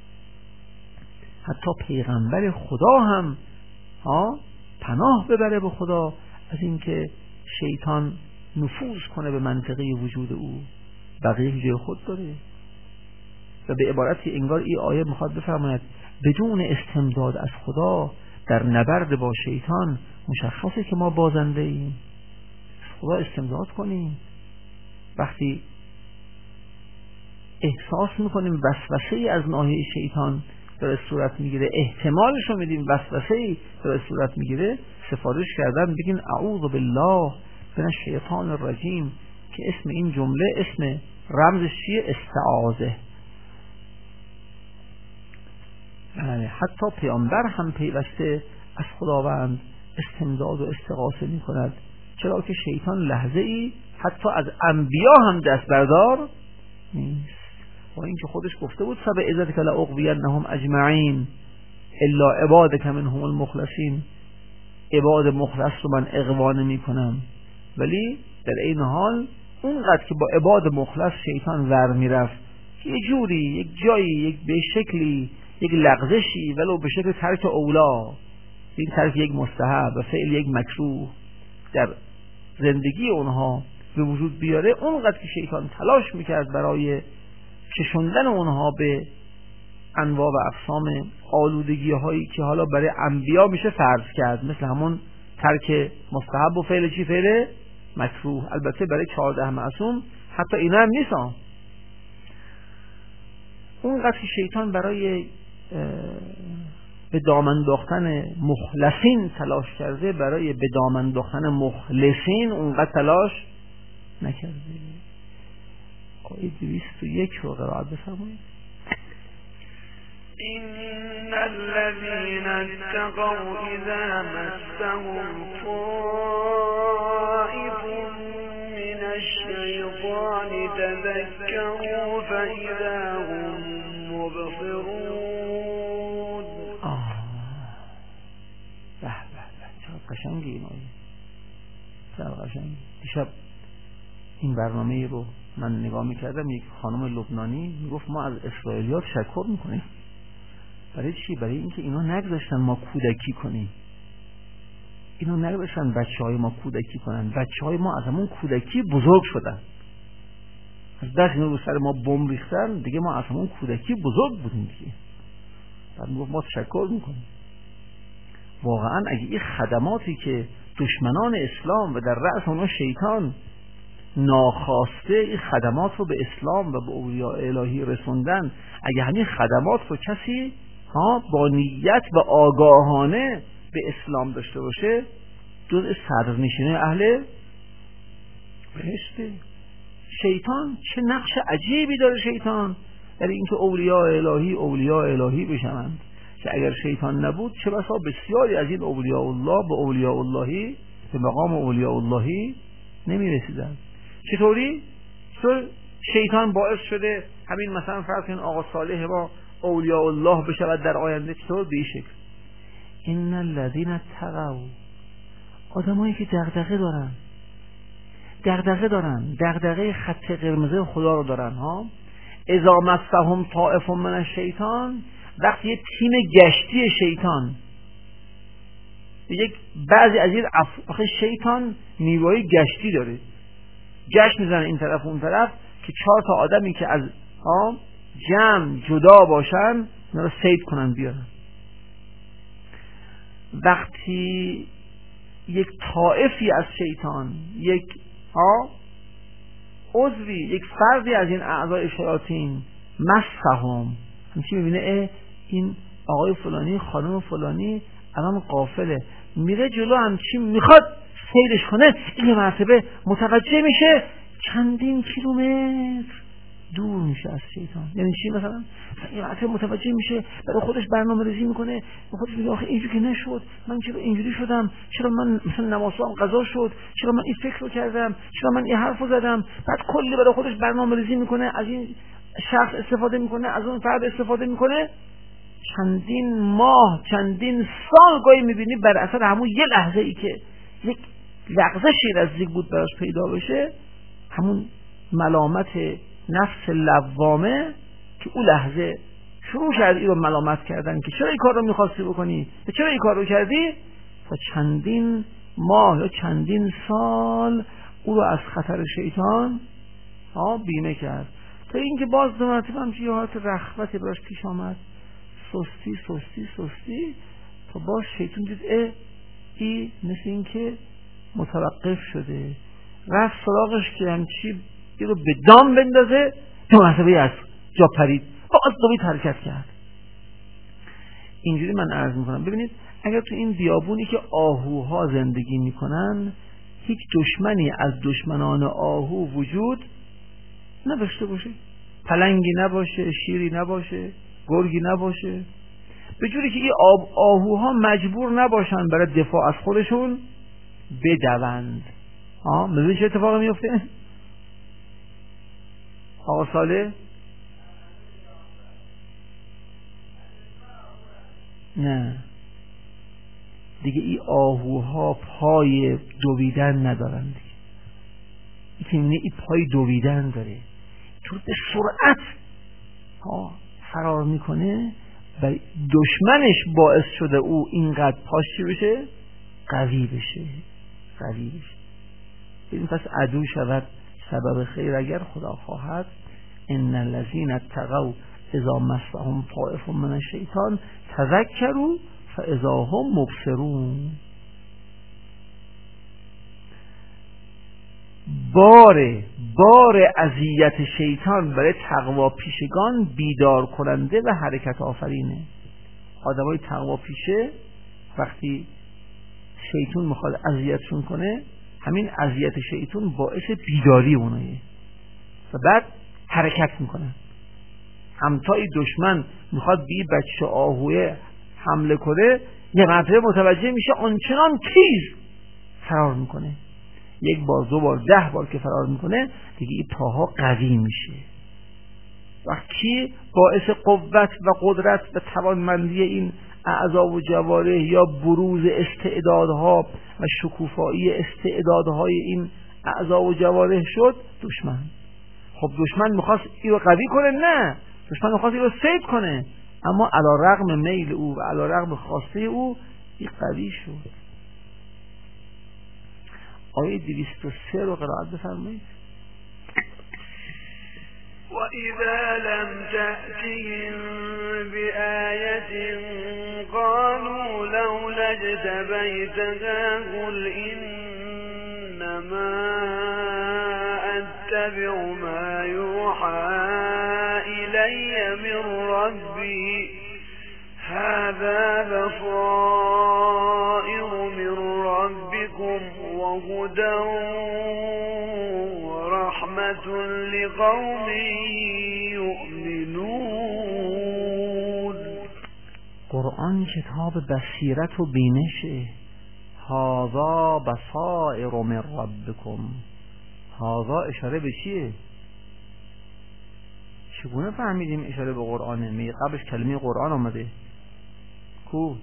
[SPEAKER 1] حتی پیغمبر خدا هم ها پناه ببره به خدا از اینکه شیطان نفوذ کنه به منطقه وجود او. بقیه جای خود داره. و به عبارتی انگار این آیه میخواد بفرماید بدون استمداد از خدا در نبرد با شیطان مشخصه که ما بازنده ایم. خدا استمداد کنیم. وقتی احساس میکنیم وسوسه از ناحیه شیطان داره صورت میگیره، احتمالش رو میدیم وسوسه‌ای داره صورت میگیره، سفارش کردن بگین اعوذ بالله من الشیطان الرجیم، که اسم این جمله اسم رمزش چیه؟ استعاذه. یعنی حتی پیامبر هم پیوسته از خداوند استمداد و استغاثه می کند، چرا که شیطان لحظه ای حتی از انبیا هم دست بردار نیست. و اینکه خودش گفته بود فبعزتک لأغوینهم اجمعین الا عبادک منهم المخلصین، عباد مخلص رو من اغوا نمی کنم. ولی در این حال اونقدر که با عباد مخلص شیطان ور می رفت، یه جوری، یک جایی، یک به شکلی، یک لغزشی ولو به شکل ترک اولا، این ترک یک مستحب و فعل یک مکروه در زندگی اونها به وجود بیاره، اونقدر که شیطان تلاش میکرد برای کشوندن اونها به انواع و اقسام آلودگی هایی که حالا برای انبیا میشه فرض کرد، مثل همون ترک مستحب و فعل چی؟ فعل مکروه. البته برای چهارده معصوم حتی اینا هم نیستن. اونقدر که شیطان برای به دام انداختن مخلصین تلاش کرده، برای به دام انداختن مخلصین اونقدر تلاش نکرده. آیه دویست و یک رو قرائت بفرمایید.
[SPEAKER 2] إن الذين اتقوا إذا مسهم طائف من الشيطان تذكروا فإذا هم مبصرون.
[SPEAKER 1] آه به به به چقدر قشنگی این آیه، چقدر قشنگی. دیشب این برنامه رو من نگاه میکردم، یک خانم لبنانی میگفت ما از اسرائیلیات تشکر میکنیم. برای چی؟ برای اینکه اینا نگذاشتن ما کودکی کنیم، اینا نگذاشتن بچه های ما کودکی کنن. بچه های ما از همون کودکی بزرگ شدن، از دست اینا رو سر ما بمب ریختن، دیگه ما از همون کودکی بزرگ بودیم دیگه. بعد میگفت ما تشکر میکنیم. واقعا اگه این خدماتی که دشمنان اسلام و در رأس اونها شیطان ناخواسته این خدمات رو به اسلام و به اولیاء الهی رسوندن، اگه همین خدمات رو کسی ها با نیت و آگاهانه به اسلام داشته باشه، جزء صدرنشینه اهل بهشته. شیطان چه نقش عجیبی داره شیطان در اینکه اولیاء الهی اولیاء الهی بشوند، که اگر شیطان نبود چه بسا بسیاری از این اولیاء الله به اولیاء اللهی به مقام اولیاء اللهی نمی رسیدن. چطوری؟ چطور شیطان باعث شده همین مثلا فرض کن آقا صالح ما اولیاء الله بشود در آینده؟ چطور؟ به این شکل ان الذين اتقوا، آدمایی که دغدغه دارن دغدغه دارن دغدغه خط قرمز خدا رو دارن ها. اذا مسهم طائف من الشیطان، وقتی یه تیم گشتی شیطان، یک بعضی از این افخ شیطان نیروهای گشتی داره، گشت میزنن این طرف و اون طرف که چهار تا آدمی که از جمع جدا باشن اونا رو صید کنن بیارن. وقتی یک طائفی از شیطان، یک ها عضوی، یک فردی از این اعضای شیاطین مسهم، همچی میبینه این آقای فلانی خانم فلانی الان غافله، میره جلو همچی میخواد سیرش کنه، این یه مرتبه متوجه میشه چندین کیلومتر دور میشه از شیطان. یعنی چی؟ مثلا این مرتبه متوجه میشه، برای خودش برنامه ریزی میکنه، به خودش میگه آخه اینجوری که نشد، من چرا اینجوری شدم، چرا من مثلا نمازم قضا شد، چرا من این فکر رو کردم، چرا من این حرف رو زدم. بعد کلی برای خودش برنامه ریزی میکنه، از این شخص استفاده میکنه، از اون فرد استفاده میکنه. چندین ماه چندین سال گاهی میبینی بر اثر همون یه لحظه ای که یک لغزشی نزدیک بود براش پیدا بشه، همون ملامت نفس لوامه که اون لحظه شروع کرد این رو ملامت کردن که چرا این کار رو میخواستی بکنی، چرا این کار رو کردی، تا چندین ماه یا چندین سال او رو از خطر شیطان ها بیمه کرد، تا اینکه باز دو مرتبه هم یه حالت رخوتی براش پیش آمد، سستی سستی سستی تا باز شیطان دید اه ای مثل این که متوقف شده، رفت سراغش که همچی یه رو به دام بندازه، دو مرتبه از جا پرید، باز دوباره حرکت کرد. اینجوری من عرض میکنم ببینید اگر تو این بیابونی که آهوها زندگی میکنن هیچ دشمنی از دشمنان آهو وجود نداشته باشه، پلنگی نباشه، شیری نباشه، گرگی نباشه، به جوری که این آب آهوها مجبور نباشن برای دفاع از خودشون بدوند. ها میدونی چه اتفاقی میفته؟ آقا صالح نه دیگه این آهوها پای دویدن ندارن دیگه. این که میبینه این پای دویدن داره چون به سرعت ها فرار میکنه و دشمنش باعث شده او اینقدر پاش چی بشه؟ قوی بشه قوی بشه. ببین پس عدو شود سبب خیر اگر خدا خواهد. ان الذين اتقوا اذا مسهم طائف من الشیطان تذکروا فاذا هم مبصرون. بار بار اذیت شیطان برای تقوا پیشگان بیدار کننده و حرکت آفرینه. آدمای تقوا پیشه وقتی شیطان میخواد اذیتشون کنه همین اذیت شیطان باعث بیداری اونایه و بعد حرکت میکنن. همتای دشمن میخواد بی بچه آهوه حمله کنه یه مرتبه متوجه میشه آنچنان تیز فرار میکنه. یک بار دو بار ده بار که فرار میکنه دیگه این پاها قوی میشه. وقتی باعث قوت و قدرت و توانمندی این اعضا و جوارح یا بروز استعدادها و شکوفایی استعدادهای این اعضا و جوارح شد دشمن. خب دشمن میخواست این رو قوی کنه؟ نه، دشمن میخواست این رو سید کنه، اما علی رغم میل او و علی رغم خواسته او این قوی شد. آیه دویست و سه رو قرائت بفرمایید.
[SPEAKER 2] وَإِذَا لَمْ تَأْتِهِمْ بِآيَةٍ قَالُوا لَوْلَا اجْتَبَيْتَهَا قُلْ إِنَّمَا أَتَّبِعُ مَا يُوحَى إِلَيَّ مِنْ رَبِّي هَذَا بَصَائِرُ مِنْ رَبِّكُمْ وَهُدًى ورحمة لقوم يؤمنون.
[SPEAKER 1] قرآن کتاب بصیرت و بینشه. هذا بصائر من ربکم. هذا اشاره به چیه؟ چگونه فهمیدیم اشاره به قرآنه؟ می قبلش کلمه قرآن آمده کو؟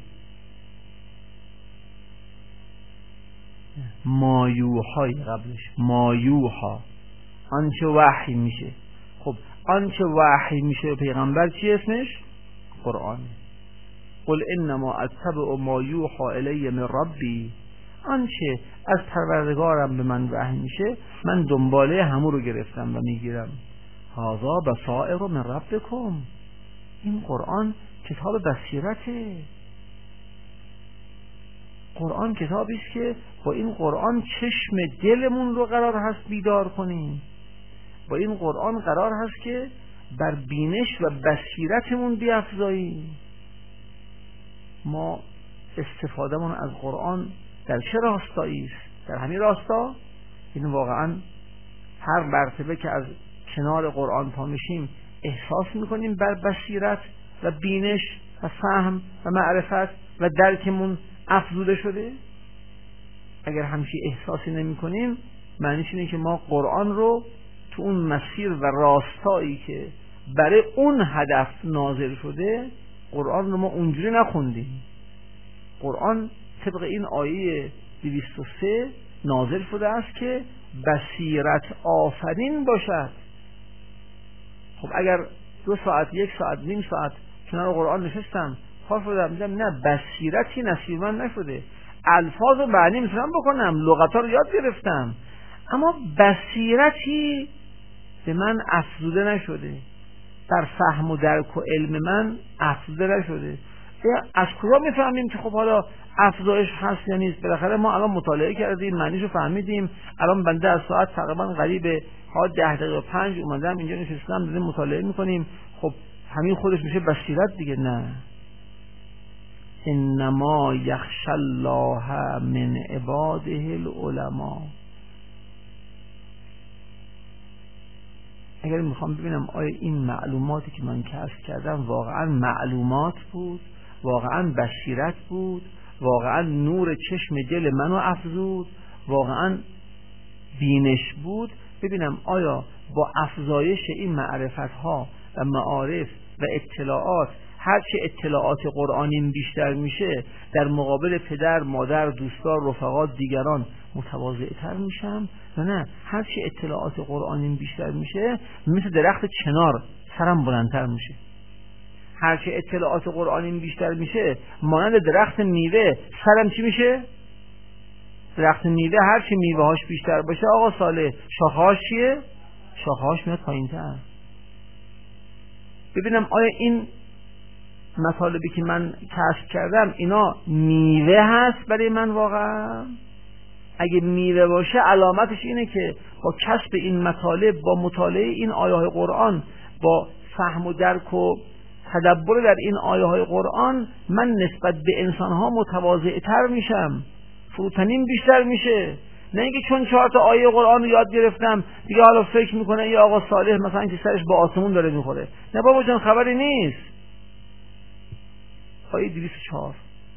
[SPEAKER 1] مایوهای قبلش مایوها آنچه وحی میشه. خب آنچه وحی میشه پیغمبر چی اسمش؟ قرآن. قل انما اتبع ما یوحى الی من ربی، آنچه از پروردگارم به من وحی میشه من دنباله همو رو گرفتم و میگیرم. هذا بصائر من ربکم. این قرآن کتاب بصیرته. قرآن کتابی است که با این قرآن چشم دلمون رو قرار هست بیدار کنیم. با این قرآن قرار هست که بر بینش و بصیرتمون بیافزاییم. ما استفادهمون از قرآن در چه راستایی است؟ در همین راستا. این واقعا هر مرتبه که از کنار قرآن پا میشیم احساس میکنیم بر بصیرت و بینش و فهم و معرفت و درکمون افزوده شده. اگر همچی احساسی نمی کنیم معنیش اینه که ما قرآن رو تو اون مسیر و راستایی که برای اون هدف نازل شده قرآن رو ما اونجوری نخوندیم. قرآن طبق این آیه دویست و سه نازل شده است که بصیرت آفرین باشد. خب اگر دو ساعت یک ساعت نیم ساعت کنار قرآن نشستم خواست رو دیدم نه بصیرتی نصیب من نشده، الفاظ و معنی میتونم بکنم، لغت ها رو یاد گرفتم، اما بصیرتی به من افزوده نشده، در فهم و درک و علم من افزوده نشده. از کجا میفهمیم که خب حالا افزایش هست یا نیست؟ بالاخره ما الان مطالعه کردیم، معنیشو فهمیدیم، الان بنده از ساعت تقریبا قریب ها ده دقیقه پنج اومدم اینجا نشستم داریم مطالعه میکنیم، خب همین خودش میشه بصیرت دیگه؟ نه، انما یخشی الله من عباده العلماء. اگر میخوام ببینم آیا این معلوماتی که من کسب کردم واقعا معلومات بود، واقعا بصیرت بود، واقعا نور چشم دل منو افزود، واقعا بینش بود، ببینم آیا با افزایش این معرفت‌ها و معارف و اطلاعات، هرچه اطلاعات قرآنیم بیشتر میشه، در مقابل پدر، مادر، دوستان، رفقا، دیگران متواضع‌تر میشم، نه نه هرچه اطلاعات قرآنیم بیشتر میشه مثل درخت چنار سرم بلندتر میشه. هرچه اطلاعات قرآنیم بیشتر میشه مانند درخت میوه سرم چی میشه؟ درخت میوه هرچی میوه هاش بیشتر باشه آقا صالح شاخهاش چیه؟ شاخهاش میاد پایین تر. ببینم آیا این مطالبی که من کسب کردم اینا میوه هست برای من واقعا؟ اگه میوه باشه علامتش اینه که با کسب این مطالب، با مطالعه این آیه های قرآن، با فهم و درک و تدبر در این آیه های قرآن من نسبت به انسان ها متواضع تر میشم، فروتنیم بیشتر میشه. نه اینکه چون چهار تا آیه قرآن رو یاد گرفتم دیگه حالا فکر میکنه یا آقا صالح مثلا که سرش با آسمون داره میخوره. نه بابا جان خبری نیست. آیه دویست و چهار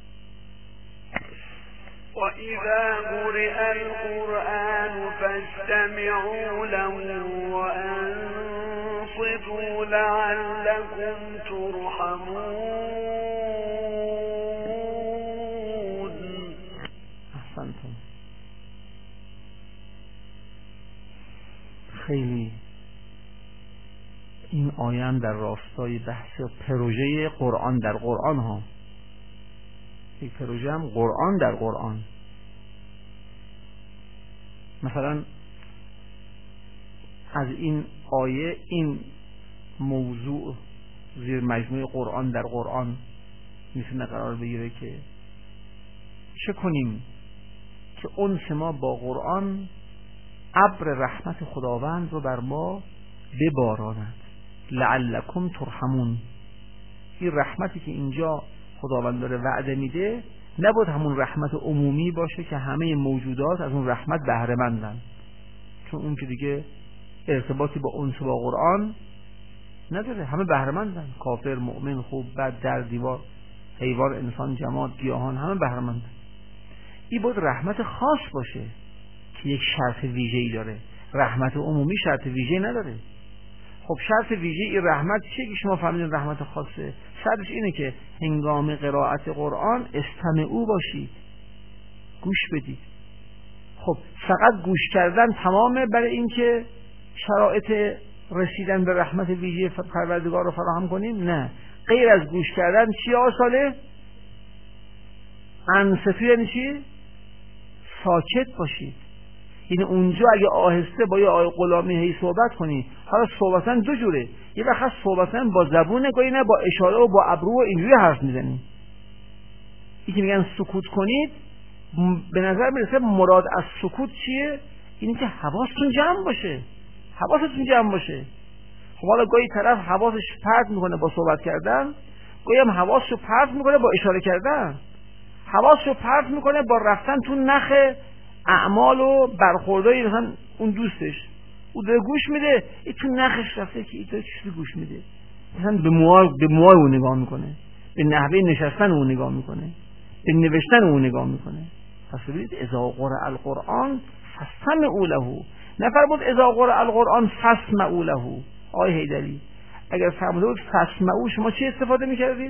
[SPEAKER 2] وَإِذَا قُرِئَ الْقُرْآنُ فَاسْتَمِعُوا لَهُ وَأَنصِتُوا لَعَلَّكُمْ تُرْحَمُونَ.
[SPEAKER 1] احسنتم. خیلی این آیه هم در راستای بحث پروژه قرآن در قرآن ها، یک پروژه هم قرآن در قرآن. مثلا از این آیه این موضوع زیر مجموعه قرآن در قرآن میتونه قرار بگیره که چه کنیم که انس ما با قرآن ابر رحمت خداوند رو بر ما بباراند. لعلکم ترحمون. این رحمتی که اینجا خداوند داره وعده میده نبود همون رحمت عمومی باشه که همه موجودات از اون رحمت بهره مندن، چون اون که دیگه ارتباطی با انس با قرآن نداره، همه بهره مندن، کافر، مؤمن، خوب، بد، در دیوار، حیوان، انسان، جماد، گیاهان، همه بهره مندن. این بود رحمت خاص باشه که یک شرط ویژه‌ای داره، رحمت عمومی شرط ویژه‌ای نداره. خب شرط ویژه این رحمت چیه که شما فهمیدین رحمت خاصه؟ شرطش اینه که هنگام قرائت قرآن استمعوا باشید، گوش بدید. خب فقط گوش کردن تمامه برای اینکه شرایط رسیدن به رحمت ویژه پروردگار رو فراهم کنیم؟ نه، غیر از گوش کردن چی آساله؟ انصتو یعنی چی؟ ساکت باشید. یعنی اونجا اگه آهسته با یه آیه غلامی هی صحبت کنی، حالا صحبتن دو جوره، یه وقت صحبتن با زبون گاهی نه با اشاره و با ابرو و اینجوری حرف میزنی. این که میگن سکوت کنید، به نظر میرسه مراد از سکوت چیه؟ اینی که حواستون جمع باشه، حواستون جمع باشه. خب حالا گاهی طرف حواسش پرت میکنه با صحبت کردن، گاهی هم حواسشو پرت میکنه با اشاره کردن، حواسشو پرت میکنه با رفتن تو نخ اعمال و برخوردهای مثلا اون دوستش، او داره گوش میده، این تو نخش رفته که این داره چیزی گوش میده، مثلا به موهای به موهای اون نگاه میکنه، به نحوه نشستن اون نگاه میکنه، به نوشتن اون نگاه میکنه. پس ببینید اذا قرئ القرآن فاستمعوا له، نفرمود اذا قرئ القرآن فاسمعوا له. آقای حیدری اگر فرموده بود فاسمعوا شما چی استفاده میکردید؟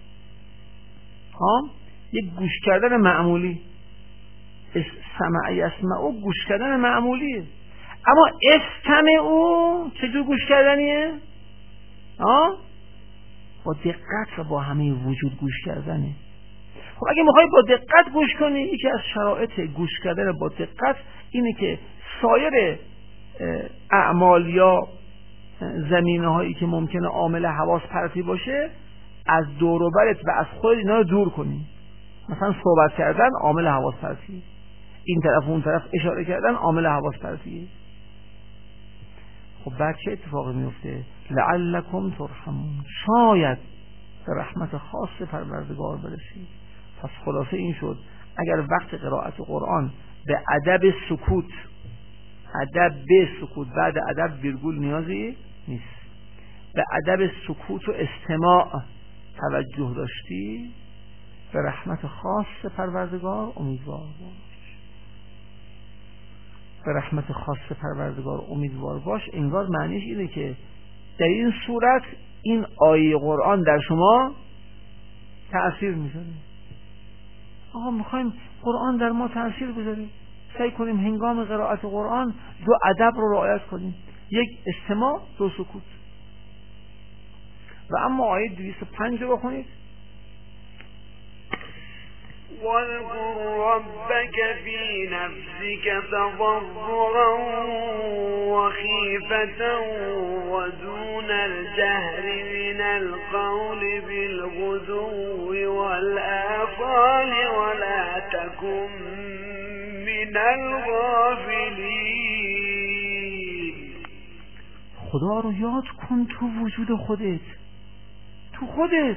[SPEAKER 1] ها؟ یک گوش کردن معمولی، سمع یسمعو گوش کردن معمولیه. اما استمعو چجور گوش کردنیه؟ آه؟ با دقت و با همه وجود گوش کردنه. خب اگه میخوای با دقت گوش کنی، یکی از شرایط گوش کردن با دقت اینه که سایر اعمال یا زمینه هایی که ممکنه عامل حواس پرتی باشه از دور و برت و از خودت اینا رو دور کنی. مثلا صحبت کردن عامل حواس پرتی، این طرف اون طرف اشاره کردن عامل حواس پرتیه. خب بعد چه اتفاقی میفته؟ لعلکم ترحمون، شاید به رحمت خاص پروردگار برسید. پس خلاصه این شد اگر وقت قرائت قرآن به ادب سکوت، ادب به سکوت، بعد ادب ویرگول نیازی نیست، به ادب سکوت و استماع توجه داشتی، به رحمت خاص پروردگار امیدوار باش. به رحمت خاص پروردگار امیدوار باش انگار معنیش اینه که در این صورت این آیه قرآن در شما تأثیر میذاره. آقا میخوایم قرآن در ما تأثیر بذاره، سعی کنیم هنگام قرائت قرآن دو ادب رو رعایت کنیم، یک استماع، دو سکوت. و اما آیه دویست و پنج رو بخونید.
[SPEAKER 2] واذكر ربك في نفسك تضرعا وخيفة ودون الجهر من القول بالغدو والآصال ولا تكن من الغافلين.
[SPEAKER 1] خدا رو یاد کن تو وجود خودت، تو خودت.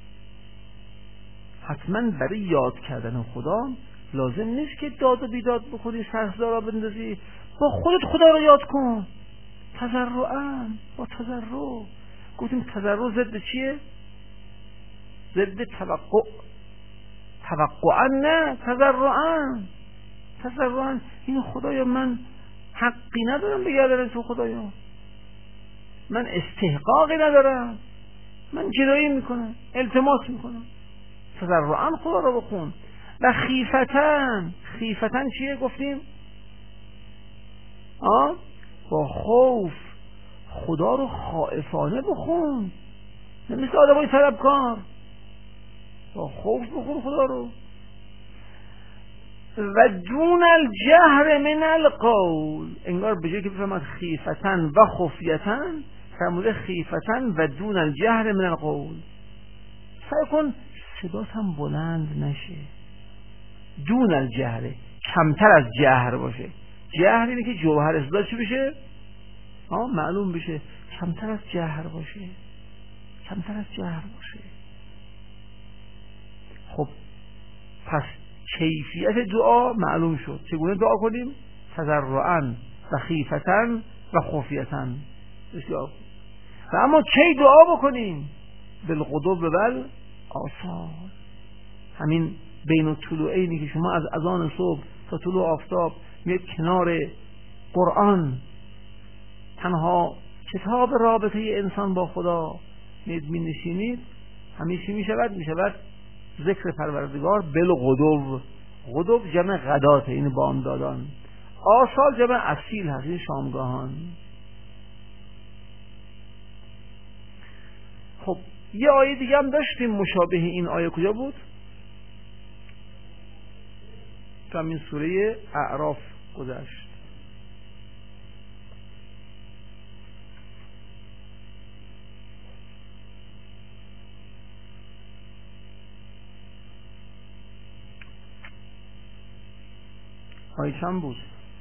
[SPEAKER 1] حتما برای یاد کردن خدا لازم نیست که داد و بیداد بکنی، سرسدارا بندازی، با خودت خدا رو یاد کن تضرعاً، با تضرع. گفتیم تضرع ضد چیه؟ ضد توقع. توقعاً نه، تضرعاً. تضرعاً این خدایا من حقی ندارم بگردن تو، خدایا من استحقاقی ندارم، من جلویی میکنم، التماس میکنم. تضرعاً خدا رو بخون. و خیفتن، خیفتن چیه گفتیم؟ آه؟ با خوف خدا رو خائفانه بخون، نه مثل آدمای طلبکار. با خوف بخون خدا رو. و دون الجهر من القول، انگار به جای که بفهمد خیفتن و خفیتن، فرموده خیفتن و دون الجهر من القول. سعی کن صدات هم بلند نشه، دون الجهر، کمتر از جهر باشه. جهر اینه که جوهر صدا چی بشه؟ آه معلوم بشه. کمتر از جهر باشه، کمتر از جهر باشه. خب پس کیفیت دعا معلوم شد. چگونه دعا کنیم؟ تضرعاً و خیفتاً و خفیتاً. بسیار. و اما کی دعا بکنیم؟ بالغدو بل آصال. همین بین الطلوعینی که شما از اذان صبح تا طلوع آفتاب میاد کنار قرآن، تنها کتاب رابطه انسان با خدا، میاد می نشینید، همیشه می شود می شود ذکر پروردگار بالغدو. غدو جمع غدات، این بامدادان. آصال جمع اصیل هست، این شامگاهان. خب یه آیه دیگه هم داشتیم مشابه این آیه، کجا بود؟ تو همین سوره اعراف گذشت. آیه چند بود؟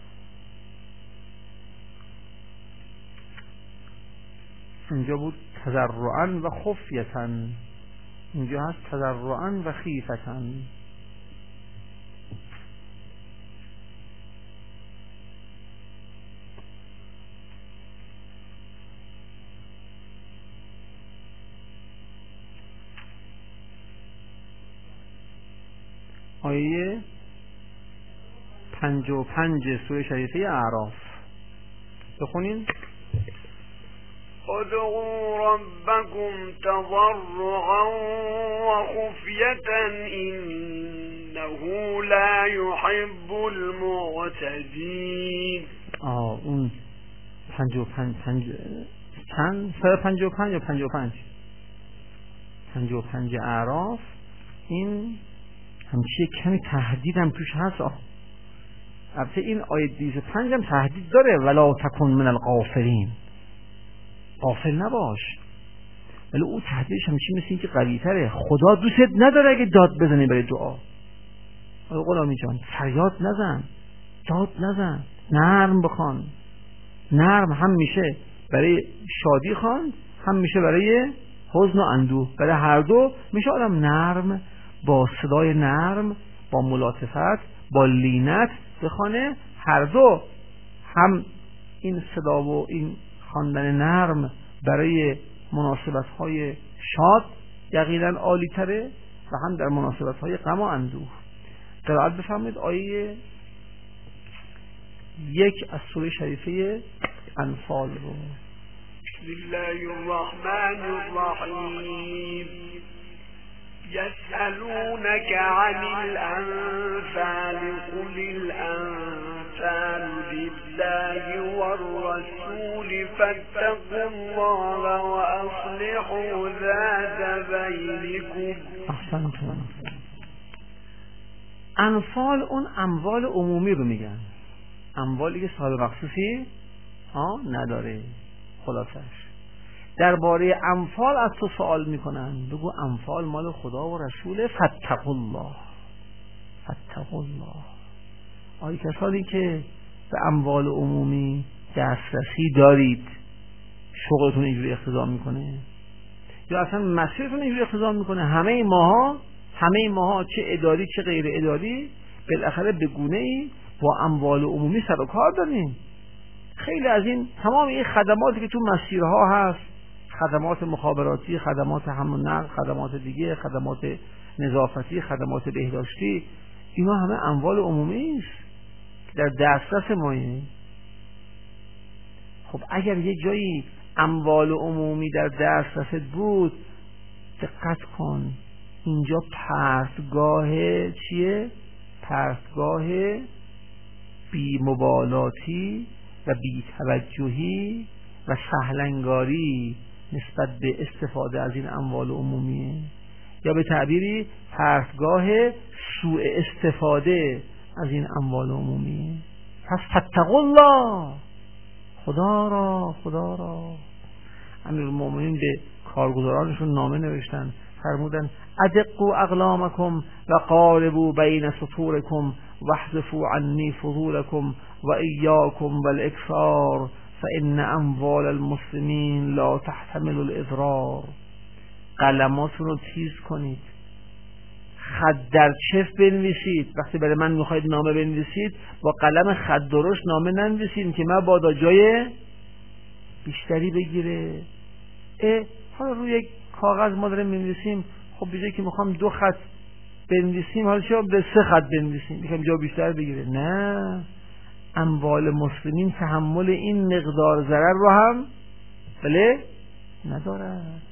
[SPEAKER 1] اینجا بود تضرعاً و خفیتاً، اینجا هست تضرعاً و خیفتاً. آیه پنج و پنج سوره شریفه اعراف بخونین.
[SPEAKER 2] ادعوا ربكم تضرعا وخفية إنه لا يحب المعتدين.
[SPEAKER 1] آه اون پنج و پنج پنج چند سر پنج و پنج یا پنج و پنج پنج و پنج اعراف، این همچه کمی تهدید هم توش هست. البته این آیه دویست و پنج هم تهدید داره، ولا تکن من الغافلین، غافل نباش. ولی او تهدیدش هم چی مثل این که قوی تره. خدا دوست نداره اگه داد بزنی برای دعا. آقا غلامی جان فریاد نزن، داد نزن، نرم بخوان. نرم هم میشه برای شادی خوان، هم میشه برای حزن و اندوه. برای هر دو میشه آدم نرم با صدای نرم، با ملاطفت، با لینت بخونه. هر دو، هم این صدا و این خواندن نرم برای مناسبت‌های شاد یقینا عالی تره و هم در مناسبت‌های غم و اندوه. قرائت بفرمایید آیه یک از سوره شریفه انفال رو.
[SPEAKER 2] بسم الله الرحمن الرحیم. يسألونك عن الأنفال قل الأنفال لله والرسول فاتقوا الله وأصلحوا ذات بينكم.
[SPEAKER 1] احسنتم. انفال اون اموال عمومی رو میگن، اموالی که صاحب مخصوصی ها نداره. خلاصش درباره انفال از تو سوال میکنن، بگو انفال مال خدا و رسول. فاتقوا الله، فاتقوا الله. آیا کسانی که به اموال عمومی دسترسی دارید شغلتون اینجوری اقتضا میکنه یا اصلا مسیرتون اینجوری اقتضا میکنه؟ همه ماها همه ماها چه اداری چه غیر اداری بالاخره به گونه‌ای با اموال عمومی سر و کار داریم. خیلی از این تمام این خدماتی که تو مسیرها هست، خدمات مخابراتی، خدمات حمل و نقل، خدمات دیگه، خدمات نظافتی، خدمات بهداشتی، اینا همه اموال عمومی است در دسترس مایه. خب اگر یک جایی اموال عمومی در دسترست بود، دقت کن اینجا پرتگاه چیه؟ پرتگاه بی مبالاتی و بی توجهی و سهلنگاری نسبت به استفاده از این اموال عمومیه، یا به تعبیری پرتگاه سوء استفاده از این اموال عمومیه. پس فاتقوا الله، خدا را خدا را. امیرالمومنین به کارگزارانشون نامه نوشتن، فرمودن ادقوا اقلامکم و قاربوا بین سطورکم واحذفوا عنی فضولکم و ایاکم والاکثار فان اموال المسلمین لا تحتمل الاضرار. قلماتون رو تیز کنید، خط در چف بنویسید. وقتی برای من میخواید نامه بنویسید با قلم خط درشت نامه ننویسید که من بادا جای بیشتری بگیره. اه حالا روی یک کاغذ ما داریم بنویسیم، خب بیجایی که میخوام دو خط بنویسیم حالا چرا به سه خط بنویسیم میخوام جا بیشتر بگیره؟ نه، اموال مسلمین تحمل این مقدار ضرر رو هم بله ندارد.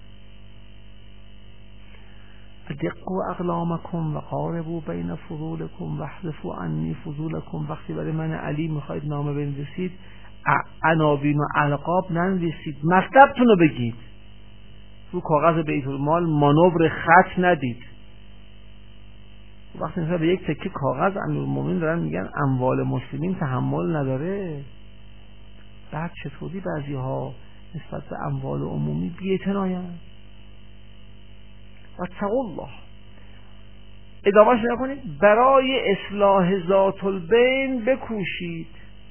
[SPEAKER 1] ادقوا اقلامکم و قاربوا بین فضولکم واحذفوا عنی فضولکم. وقتی برای من علی میخواید نامه بنویسید عناوین و القاب ننویسید، مطلبتون رو بگید. رو کاغذ بیت المال مانور خط ندید. وقتی مثلا به یک تکه کاغذ امیرالمومنین دارن میگن اموال مسلمین تحمل نداره، بعد چطوری بعضی ها نسبت به اموال عمومی بی‌اعتنایند؟ واتقوا الله. ادامهش نکنید، برای اصلاح ذات البین بکوشید.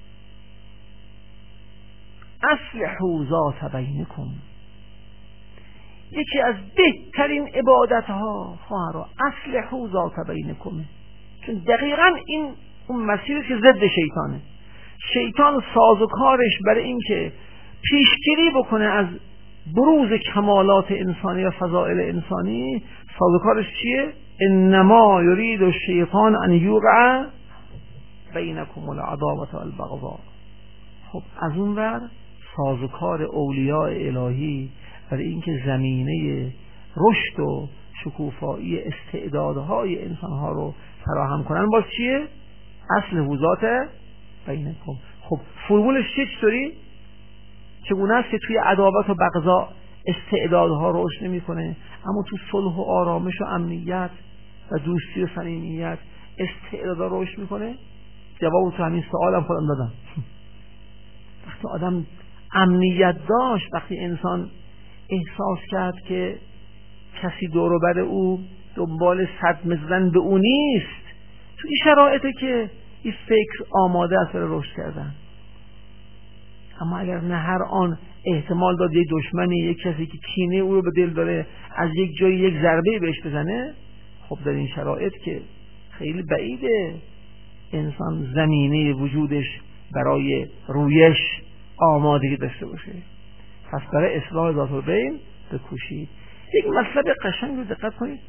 [SPEAKER 1] اصلحوا ذات بینکم. یکی از بهترین عبادت ها خواهرها اصلحوا ذات بینکم، چون دقیقاً این اون مسیری که ضد شیطانه. شیطان سازوکارش برای این که پیشگیری بکنه از بروز کمالات انسانی و فضائل انسانی، سازوکارش چیه؟ انما یرید الشیطان ان یوقع بینکم العداوة والبغضاء. خب از اون ور سازوکار اولیاء الهی برای اینکه زمینه رشد و شکوفایی استعدادهای انسانها رو فراهم کنن باز چیه؟ اصل ذات بینکم. خب فرمولش چیه؟ چطوری؟ چگونه است که توی عداوت و بغضا استعدادها رشد نمی‌کنه اما تو صلح و آرامش و امنیت و دوستی و صمیمیت استعدادها رشد می‌کنه؟ جواب تو همین سوالم خودم دادم. وقتی آدم امنیت داشت، وقتی انسان احساس کرد که کسی دور و بر او دنبال صدمه زدن به او نیست، تو این شرایطه که این فکر آماده است برای رشد کردن. اما اگر نه هر آن احتمال داد یک دشمنی، یک کسی که کینه او رو به دل داره از یک جایی یک ضربه بهش بزنه، خب در این شرایط که خیلی بعیده انسان زمینه وجودش برای رویش آمادگی داشته باشه، پس برای اصلاح ذات البین بکوشید. یک مطلب قشنگ رو دقت کنید،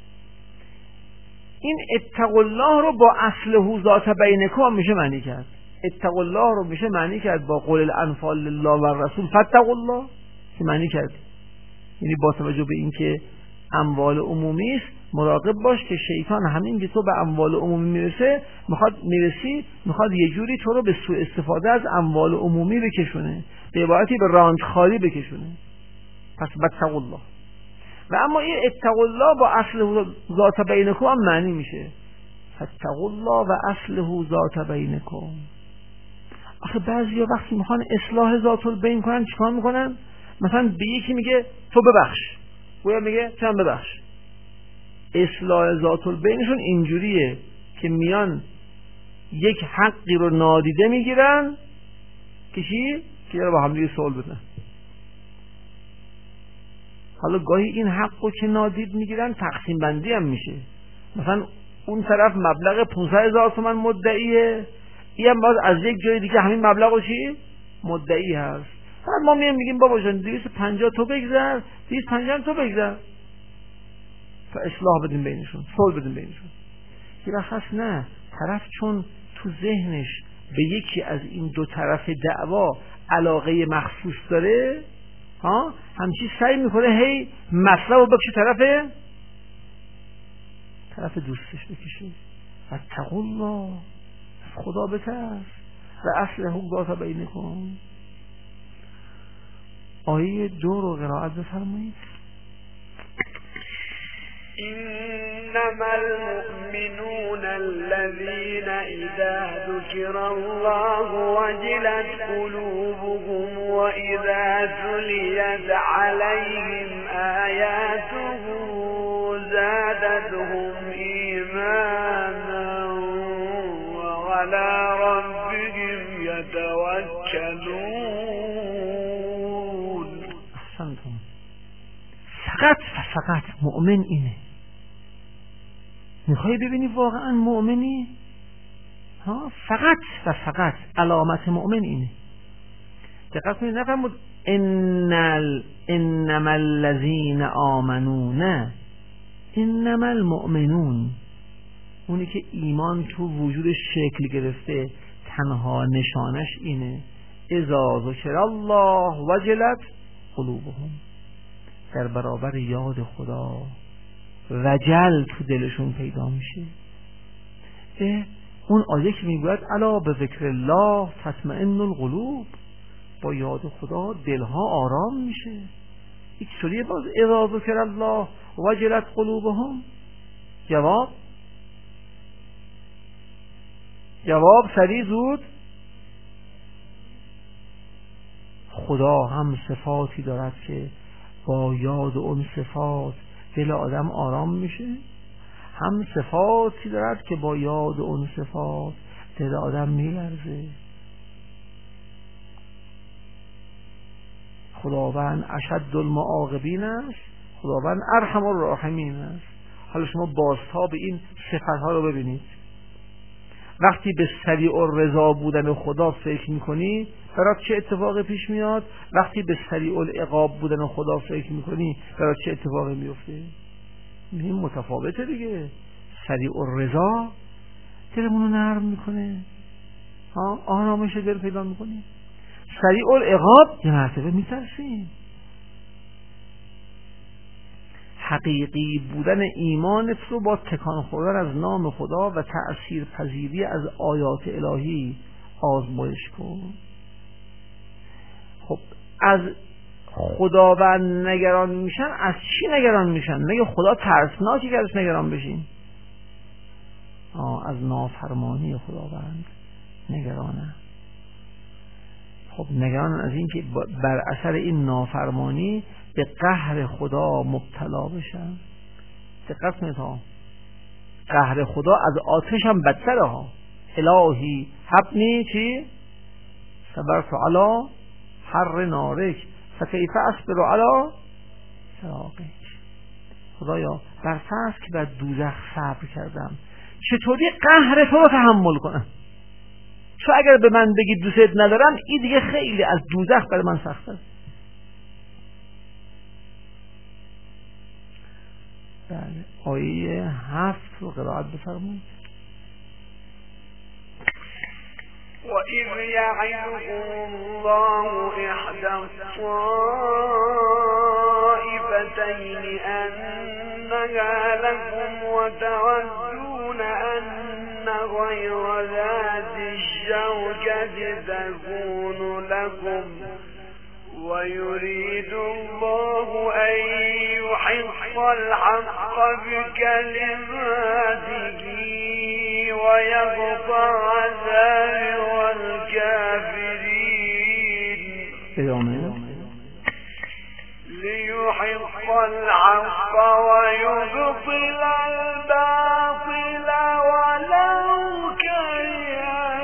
[SPEAKER 1] این اتقوا الله رو با اصله ذات بینکم میشه معنی کرد. اتقوا الله رو میشه معنی کرد با قول الانفال لله و الرسول فاتقوا الله که معنی کرد، یعنی با توجه به اینکه اموال عمومی است مراقب باش که شیطان همین که تو به اموال عمومی میرسه میخواد میرسی میخواد یه جوری تو رو به سوء استفاده از اموال عمومی بکشونه، به عبارتی به راندخاری بکشونه. پس فاتقوا الله. و اما این اتقوا الله با اصله ذات بینکم هم معنی میشه فاتقوا الله و اصله ذات بینکم. آخه بعضیا وقتی میخوان اصلاح ذات البین کنن چیکار میکنن؟ مثلا به یکی میگه تو ببخش، گویا میگه چند ببخش. اصلاح ذات البینشون اینجوریه که میان یک حقی رو نادیده میگیرن که چی؟ که با هم دیگه صلح بدن. حالا گاهی این حق رو که نادید میگیرن تقسیم بندی هم میشه، مثلا اون طرف مبلغ پانصد هزار تومان مدعیه، این هم باز از یک جای دیگه همین مبلغ رو چی؟ مدعی هست. بعد ما میگیم میگیم بابا جان دویست و پنجاه تو بگذر، دویست و پنجاه تو بگذر تا اصلاح بدیم بینشون، صلح بدیم بینشون. یه وقت نه، طرف چون تو ذهنش به یکی از این دو طرف دعوا علاقه مخصوص داره، ها همچی سعی میکنه هی مطلب رو بکشه طرف طرف دوستش بکشه. فاتقوا الله، خدا بترس و اصلح ذات بینکم. آیه دو رو قرائت بفرمایید.
[SPEAKER 2] إنما المؤمنون الذين إذا ذكر الله وجلت قلوبهم وإذا تليت عليهم آياته زادتهم إيمانا وعلى ربهم يتوكلون.
[SPEAKER 1] أحسنتم. فقط فقط مؤمن اینه. میخوای ببینی واقعا مؤمنی؟ ها فقط و فقط علامت مؤمن اینه. دقت کنید نفرمود انل انما الذين آمنوا، نه انما المؤمنون، اونی که ایمان تو وجودش شکل گرفته تنها نشانش اینه اذا ذکر الله وجلت قلوبهم، در برابر یاد خدا وجل تو دلشون پیدا میشه. اون آیه که میگوید الا به ذکر الله تطمئن القلوب، با یاد خدا دلها آرام میشه. یک سوریه باز اذا ذکر الله وجلت قلوبهم. جواب جواب سریع زود. خدا هم صفاتی دارد که با یاد اون صفات دل آدم آرام میشه، هم صفاتی دارد که با یاد اون صفات دل آدم میلرزه. خداوند اشد المعاقبین است، خداوند ارحم الراحمین است. حالا شما بازتاب این صفت‌ها رو ببینید. وقتی به سریع الرضا بودن خدا فکر میکنی برات چه اتفاقی پیش میاد؟ وقتی به سریع العقاب بودن خدا فکر میکنی برات چه اتفاقی میفته؟ این متفاوته دیگه. سریع الرضا دلمون رو نرم میکنه، ها آرامش دل پیدا میکنی. سریع العقاب یه مرتبه میترسیم. حقیقی بودن ایمانت رو با تکان خوردن از نام خدا و تأثیر پذیری از آیات الهی آزمایش کن. خب از خداوند نگران میشن، از چی نگران میشن؟ مگه خدا ترسناکی که ازش نگران بشین؟ آه از نافرمانی خداوند نگرانه. خب نگران از این که بر اثر این نافرمانی به قهر خدا مبتلا بشن. دقت کنید ها، قهر خدا از آتش هم بدتره ها. الهی حبنی چی؟ صبرت علی حر نارک فکیف اصبر علی فراقک. خدایا بر فرض که بر دوزخ صبر کردم، چطوری قهر تو رو تحمل کنم؟ چون اگر به من بگی دوست ندارم، این دیگه خیلی از دوزخ برای من سخت است. بله، آیه هفت رو قرائت بفرمایید.
[SPEAKER 2] وَإِذْ يَعِدُكُمُ اللَّهُ إِحْدَى الطَّائِفَتَيْنِ أَنَّهَا لَكُمْ وَتَوَدُّونَ أَنَّ غَيْرَ ذَاتِ الشَّوْكَةِ تَكُونُ لَكُمْ وَيُرِيدُ اللَّهُ أَن يُحِقَّ الْحَقَّ بِكَلِمَاتِهِ وَيَقْطَعَ دَابِرَ الْكَافِرِينَ. لِيُحِقَّ الْحَقَّ وَيُبْطِلَ الْبَاطِلَ وَلَوْ كَرِهَ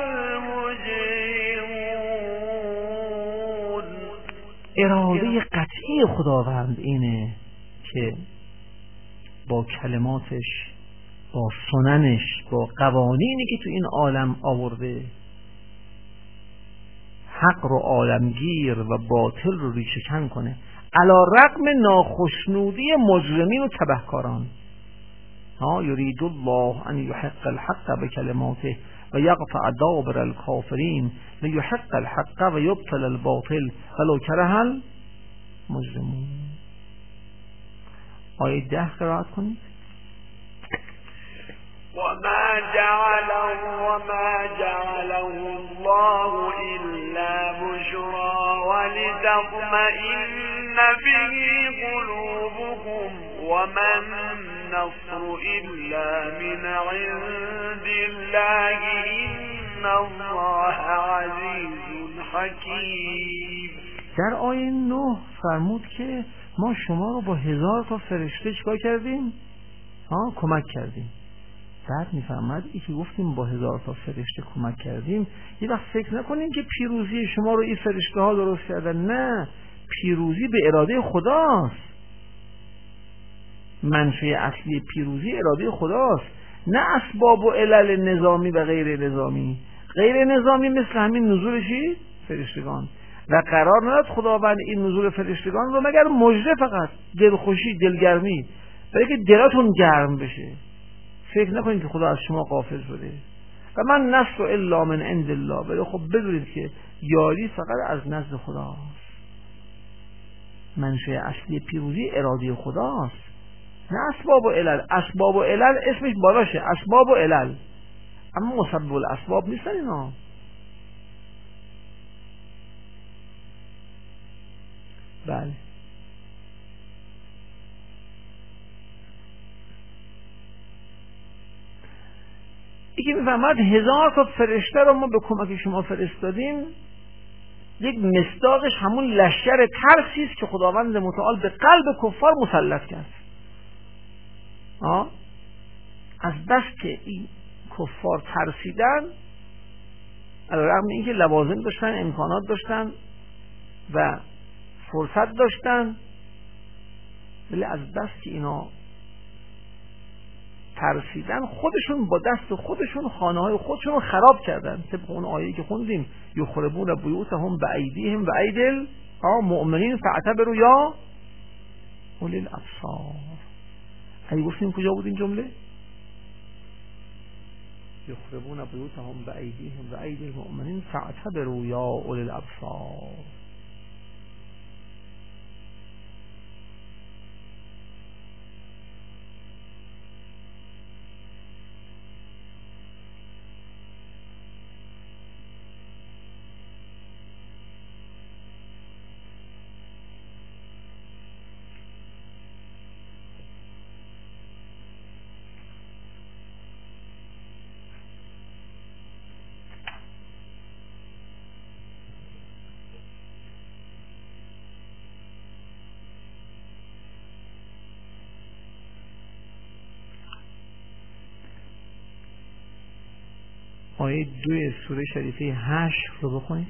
[SPEAKER 2] الْمُجْرِمُونَ.
[SPEAKER 1] اراده قطعی خداوند اینه که با کلماتش، با سننش، با قوانینی که تو این عالم آورده، حق رو عالمگیر و باطل رو ریشه‌کن کنه، علی رغم ناخشنودی مجرمین و تبهکاران. ها یرید الله ان یحق الحق بکلماته و یقطع دابر الکافرین لیحق الحق و یبطل الباطل ولو کره المجرمون. آیه ده قرائت کنید.
[SPEAKER 2] وما جعله وما جعله الله إلا بشرى ولتطمئن به قلوبكم وما النصر إلا من عند الله إن الله عزيز حكيم.
[SPEAKER 1] در آیه نه فرمود که ما شما رو با هزار تا فرشته چیکار کردیم؟ ها کمک کردیم. بعد میفهمد ای که گفتیم با هزار تا فرشته کمک کردیم، یه وقت فکر نکنیم که پیروزی شما رو این فرشته ها درست کردن. نه، پیروزی به اراده خداست. منشأ اصلی پیروزی اراده خداست، نه اسباب و علل نظامی و غیر نظامی. غیر نظامی مثل همین نزول چی؟ فرشتگان. و قرار نداد خداوند این نزول فرشتگان رو مگر مژده، فقط دلخوشی، دلگرمی، برای که دلاتون گرم بشه. فکر نکنید که خدا از شما غافل شده. و من نصر الا من عند الله، ولی خب بدونید که یاری فقط از نزد خداست. منشأ اصلی پیروزی اراده خداست، نه اسباب و علل. اسباب و علل اسمش بالاشه، اسباب و علل، اما مسبب الاسباب نیستن اینا. بله، ای که میفهمد هزار تا فرشته رو ما به کمک شما فرستادیم، یک مصداقش همون لشکر ترسی است که خداوند متعال به قلب کفار مسلط کرد. آه؟ از بس که این کفار ترسیدن، علی رغم اینکه لوازم داشتن، امکانات داشتن و فرصت داشتن، ولی از بس که اینا ترسیدن، خودشون با دست خودشون خانه های خودشون رو خراب کردن. طبق اون آیه‌ای که خوندیم، یخربون بیوتهم بأیدیهم و ایدی المؤمنین فاعتبروا یا اولی الابصار. اگه گفتیم کجا بود این جمله؟ یخربون بیوتهم بأیدیهم و ایدی المؤمنین فاعتبروا یا اولی الابصار. آیه دوی سوره شریفه هشت رو بخونید.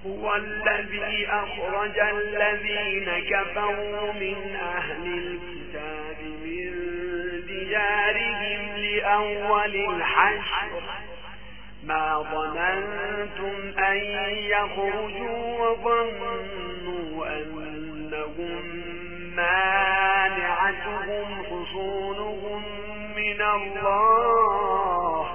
[SPEAKER 2] هو الذي أخرج الذين كفروا من أهل الكتاب من ديارهم لأول الحشر ما ظننتم أن يخرجوا وظنوا أنهم مانعتهم حصونهم من الله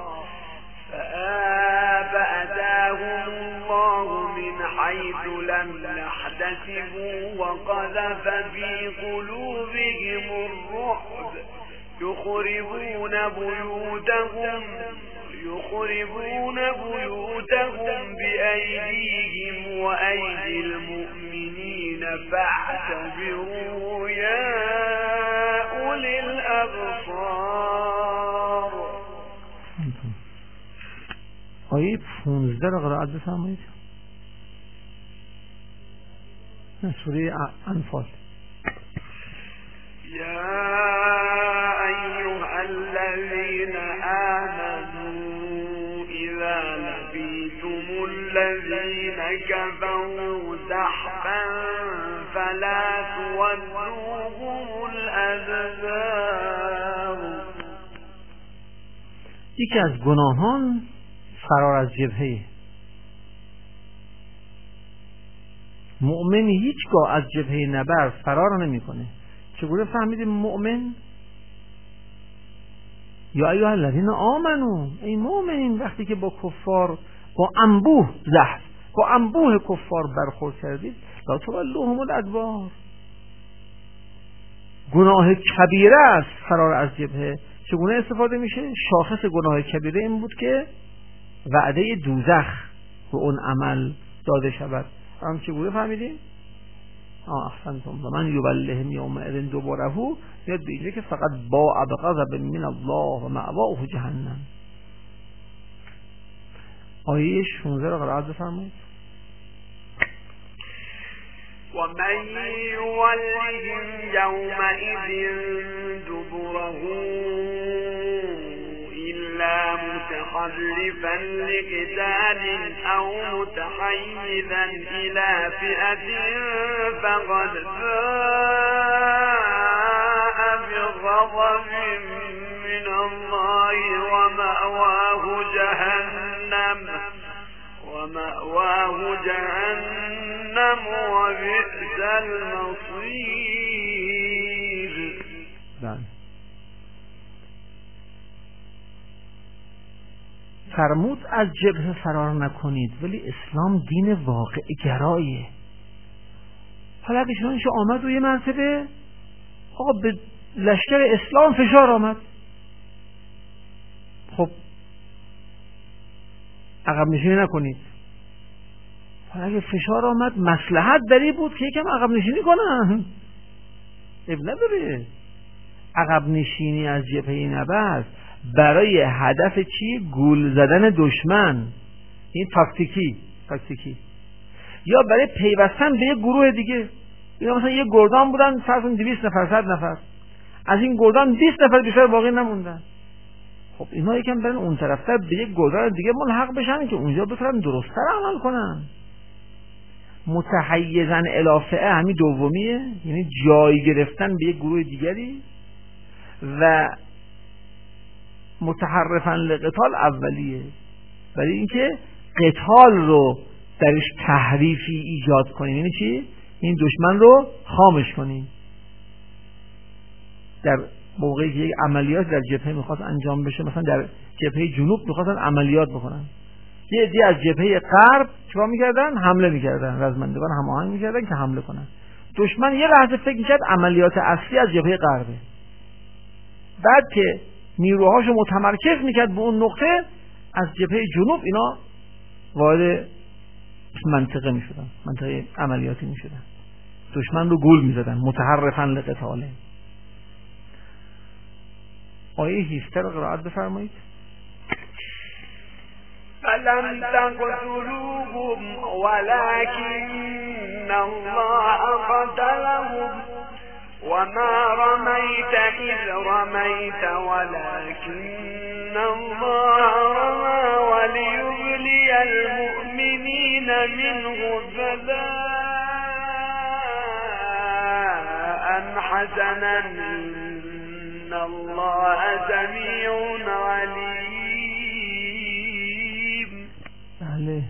[SPEAKER 2] فآتاهم الله من حيث لم يحتسبوا وقذف في قلوبهم الرعب يخربون بيوتهم يخربون بيوتهم بأيديهم وأيدي المؤمنين فاعتبروا يا أولي الأبصار.
[SPEAKER 1] آیه پونزده را قرائت بفرمایید. سوره انفال.
[SPEAKER 2] يا أيها الذين آمنوا إذا لقيتم الذين كفروا زحفا فلا تولوهم الأدبار.
[SPEAKER 1] یکی از گناهان فرار از جبهه. مؤمن هیچگاه از جبهه نبرد فرار نمیکنه. چگونه فهمیدیم مؤمن؟ یا ایها الذین آمنو، ای مؤمنین وقتی که با کفار با انبوه زحف با انبوه کفار برخورد کردید لا تولوهم الادبار. گناه کبیره است فرار از جبهه. چگونه استفاده میشه؟ شاخص گناه کبیره این بود که وعده دوزخ به اون عمل داده شود. هم چگونه فهمیدیم؟ آه احسنتم. و من یبلهم یومئذ دبره یاد به اینجا که فقط با بغضب من الله و مأواه جهنم. آیه شانزده را قرائت بفرمایید.
[SPEAKER 2] و من یولهم یومئذ دبره إلا متحرفا لقتال أو متحيزا إلى فئة فقد باء بغضب من الله ومأواه جهنم ومأواه جهنم وبئس المصير.
[SPEAKER 1] فرمود از جبهه فرار نکنید، ولی اسلام دین واقع گرایه. حالا اگه شما آمد و یه مرتبه آقا به لشکر اسلام فشار آمد، خب عقب نشینی نکنید. حالا اگه فشار آمد مصلحت داری بود که یکم عقب نشینی کنن، اب نداره. عقب نشینی از جبهه نبرد برای هدف چی؟ گول زدن دشمن. این تاکتیکی تاکتیکی یا برای پیوستن به یک گروه دیگه. اینا مثلا یک گردان بودن فرض کن دویست نفر صد نفر، از این گردان بیست نفر بیشتر باقی نموندن. خب اینا یکم برن اون طرفتر به یک گردان دیگه ملحق بشن که اونجا بتونن درست‌تر عمل کنن. متحیزن الافعه همین دومیه، یعنی جای گرفتن به یک گروه دیگری، و متحرفن لقتال اولیه، برای اینکه قتال رو درش تحریفی ایجاد کنیم. یعنی چی؟ این دشمن رو خامش کنیم. در موقعی که یک عملیات در جبهه میخواست انجام بشه، مثلا در جبهه جنوب میخواستن عملیات بکنن، یه عده از جبهه غرب چیکار میکردن؟ حمله میکردن، رزمندگان هماهنگ میکردن که حمله کنن. دشمن یه لحظه فکر میکرد عملیات اصلی از جبهه غربه، بعد که نیروهاشو متمرکز میکرد به اون نقطه، از جبهه جنوب اینا وارد منطقه میشدن، منطقه عملیاتی میشدن، دشمن رو گول میزدن. متحرفن لقتاله. آیه هفده رو قرائت بفرمایید.
[SPEAKER 2] فلم تقتلوهم ولكن الله قتلهم وما رميت إذ رميت ولكن الله رمى وليبلي المؤمنين منه جزاء حسنا إن الله سميع عليم.
[SPEAKER 1] بله.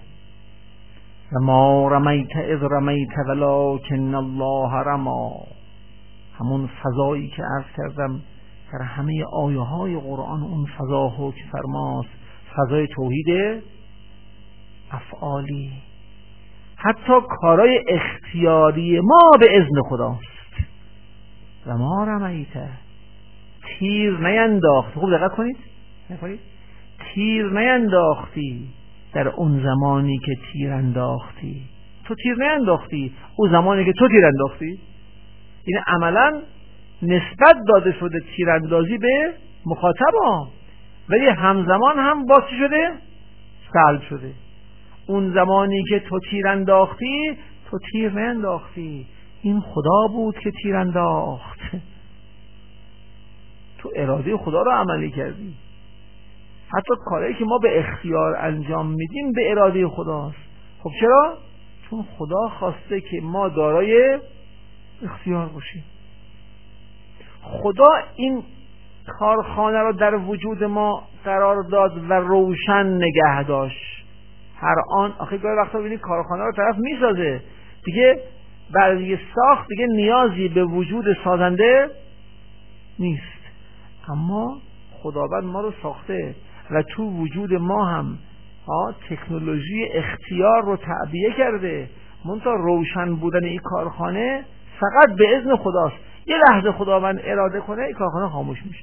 [SPEAKER 1] ما رمیت اذ رمیت ولکن الله رمی. همون فضایی که عرض کردم در همه آیه های قرآن اون فضا حکم فرماست، فضای توحید افعالی. حتی کارای اختیاری ما به اذن خداست. و ما رمیت، تیر نینداخت. خوب دقت کنید نکنید تیر نینداختی در اون زمانی که تیر انداختی. تو تیر نینداختی اون زمانی که تو تیر انداختی. این عملا نسبت داده شده تیراندازی به مخاطب ها، ولی همزمان هم باز شده سلب شده. اون زمانی که تو تیر انداختی تو تیر نینداختی، این خدا بود که تیر انداخت. تو اراده خدا رو عملی کردی. حتی کاری که ما به اختیار انجام میدیم به اراده خداست. خب چرا؟ چون خدا خواسته که ما دارای اختیار باشیم. خدا این کارخانه رو در وجود ما قرار داد و روشن نگه داشت. هر آن آخه گاهی وقتا ببینید کارخانه رو طرف میسازه دیگه، برای ساخت دیگه نیازی به وجود سازنده نیست، اما خداوند ما رو ساخته و تو وجود ما هم ها تکنولوژی اختیار رو تعبیه کرده. منتها روشن بودن این کارخانه فقط به اذن خداست. یه لحظه خداوند اراده کنه این کارخانه خاموش میشه.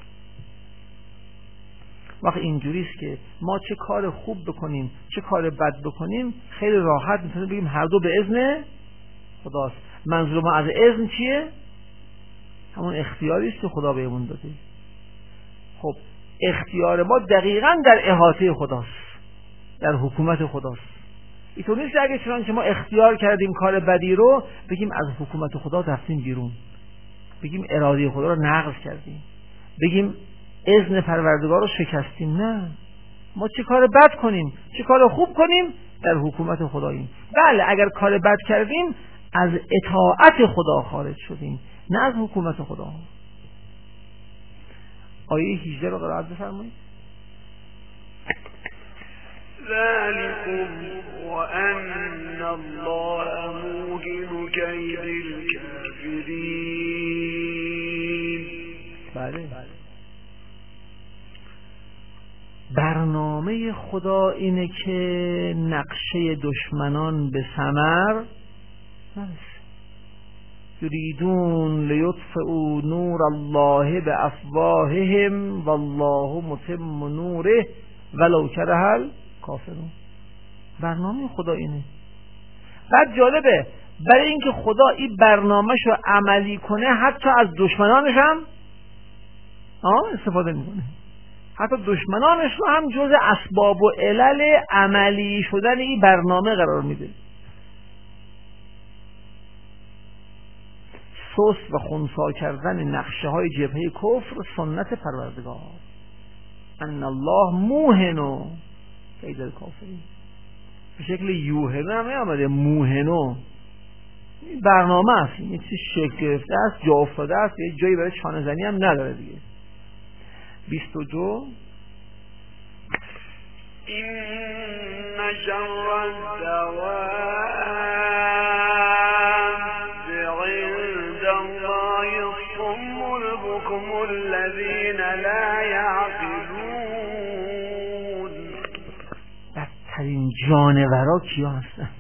[SPEAKER 1] وقتی اینجوریست که ما چه کار خوب بکنیم چه کار بد بکنیم خیلی راحت میتونیم بگیم هر دو به اذن خداست. منظور ما از اذن چیه؟ همون اختیاریست که خدا بهمون داده. خب اختیار ما دقیقاً در احاطه خداست، در حکومت خداست. اینطور نیست اگه چنانچه ما اختیار کردیم کار بدی رو بگیم از حکومت خدا رفتیم بیرون، بگیم اراده خدا رو نقض کردیم، بگیم اذن پروردگار رو شکستیم. نه، ما چه کار بد کنیم چه کار خوب کنیم در حکومت خداییم. بله اگر کار بد کردیم از اطاعت خدا خارج شدیم، نه از حکومت خدا. آیه هجده رو قرائت بفرمایید.
[SPEAKER 2] ذلكم وأن الله موهن كيد الكافرين.
[SPEAKER 1] بله. برنامه خدا اینه که نقشه دشمنان به ثمر نرسه. یریدون لیطفئوا نور الله بافواههم والله متم نوره ولو کره الکافرون. برنامه خدا اینه. بعد جالبه برای اینکه خدا این برنامه‌ش رو عملی کنه حتی از دشمنانش هم آه استفاده میکنه. حتی دشمنانش رو هم جز اسباب و علل عملی شدن این برنامه قرار میده. سست و خنثی کردن نقشه های جبهه کفر سنت پروردگار. ان الله موهن کید الکافرین. به شکل یوهن هم نیامده، موهنو. این برنامه است، این چیز شکل گرفته است، جا افتاده است، یه جایی برای چانه زنی هم نداره دیگه. بیست و دو
[SPEAKER 2] این شر الدواب عند الله الصم البكم الذين لا يعقلون.
[SPEAKER 1] بدترین جانورا کیا هستن؟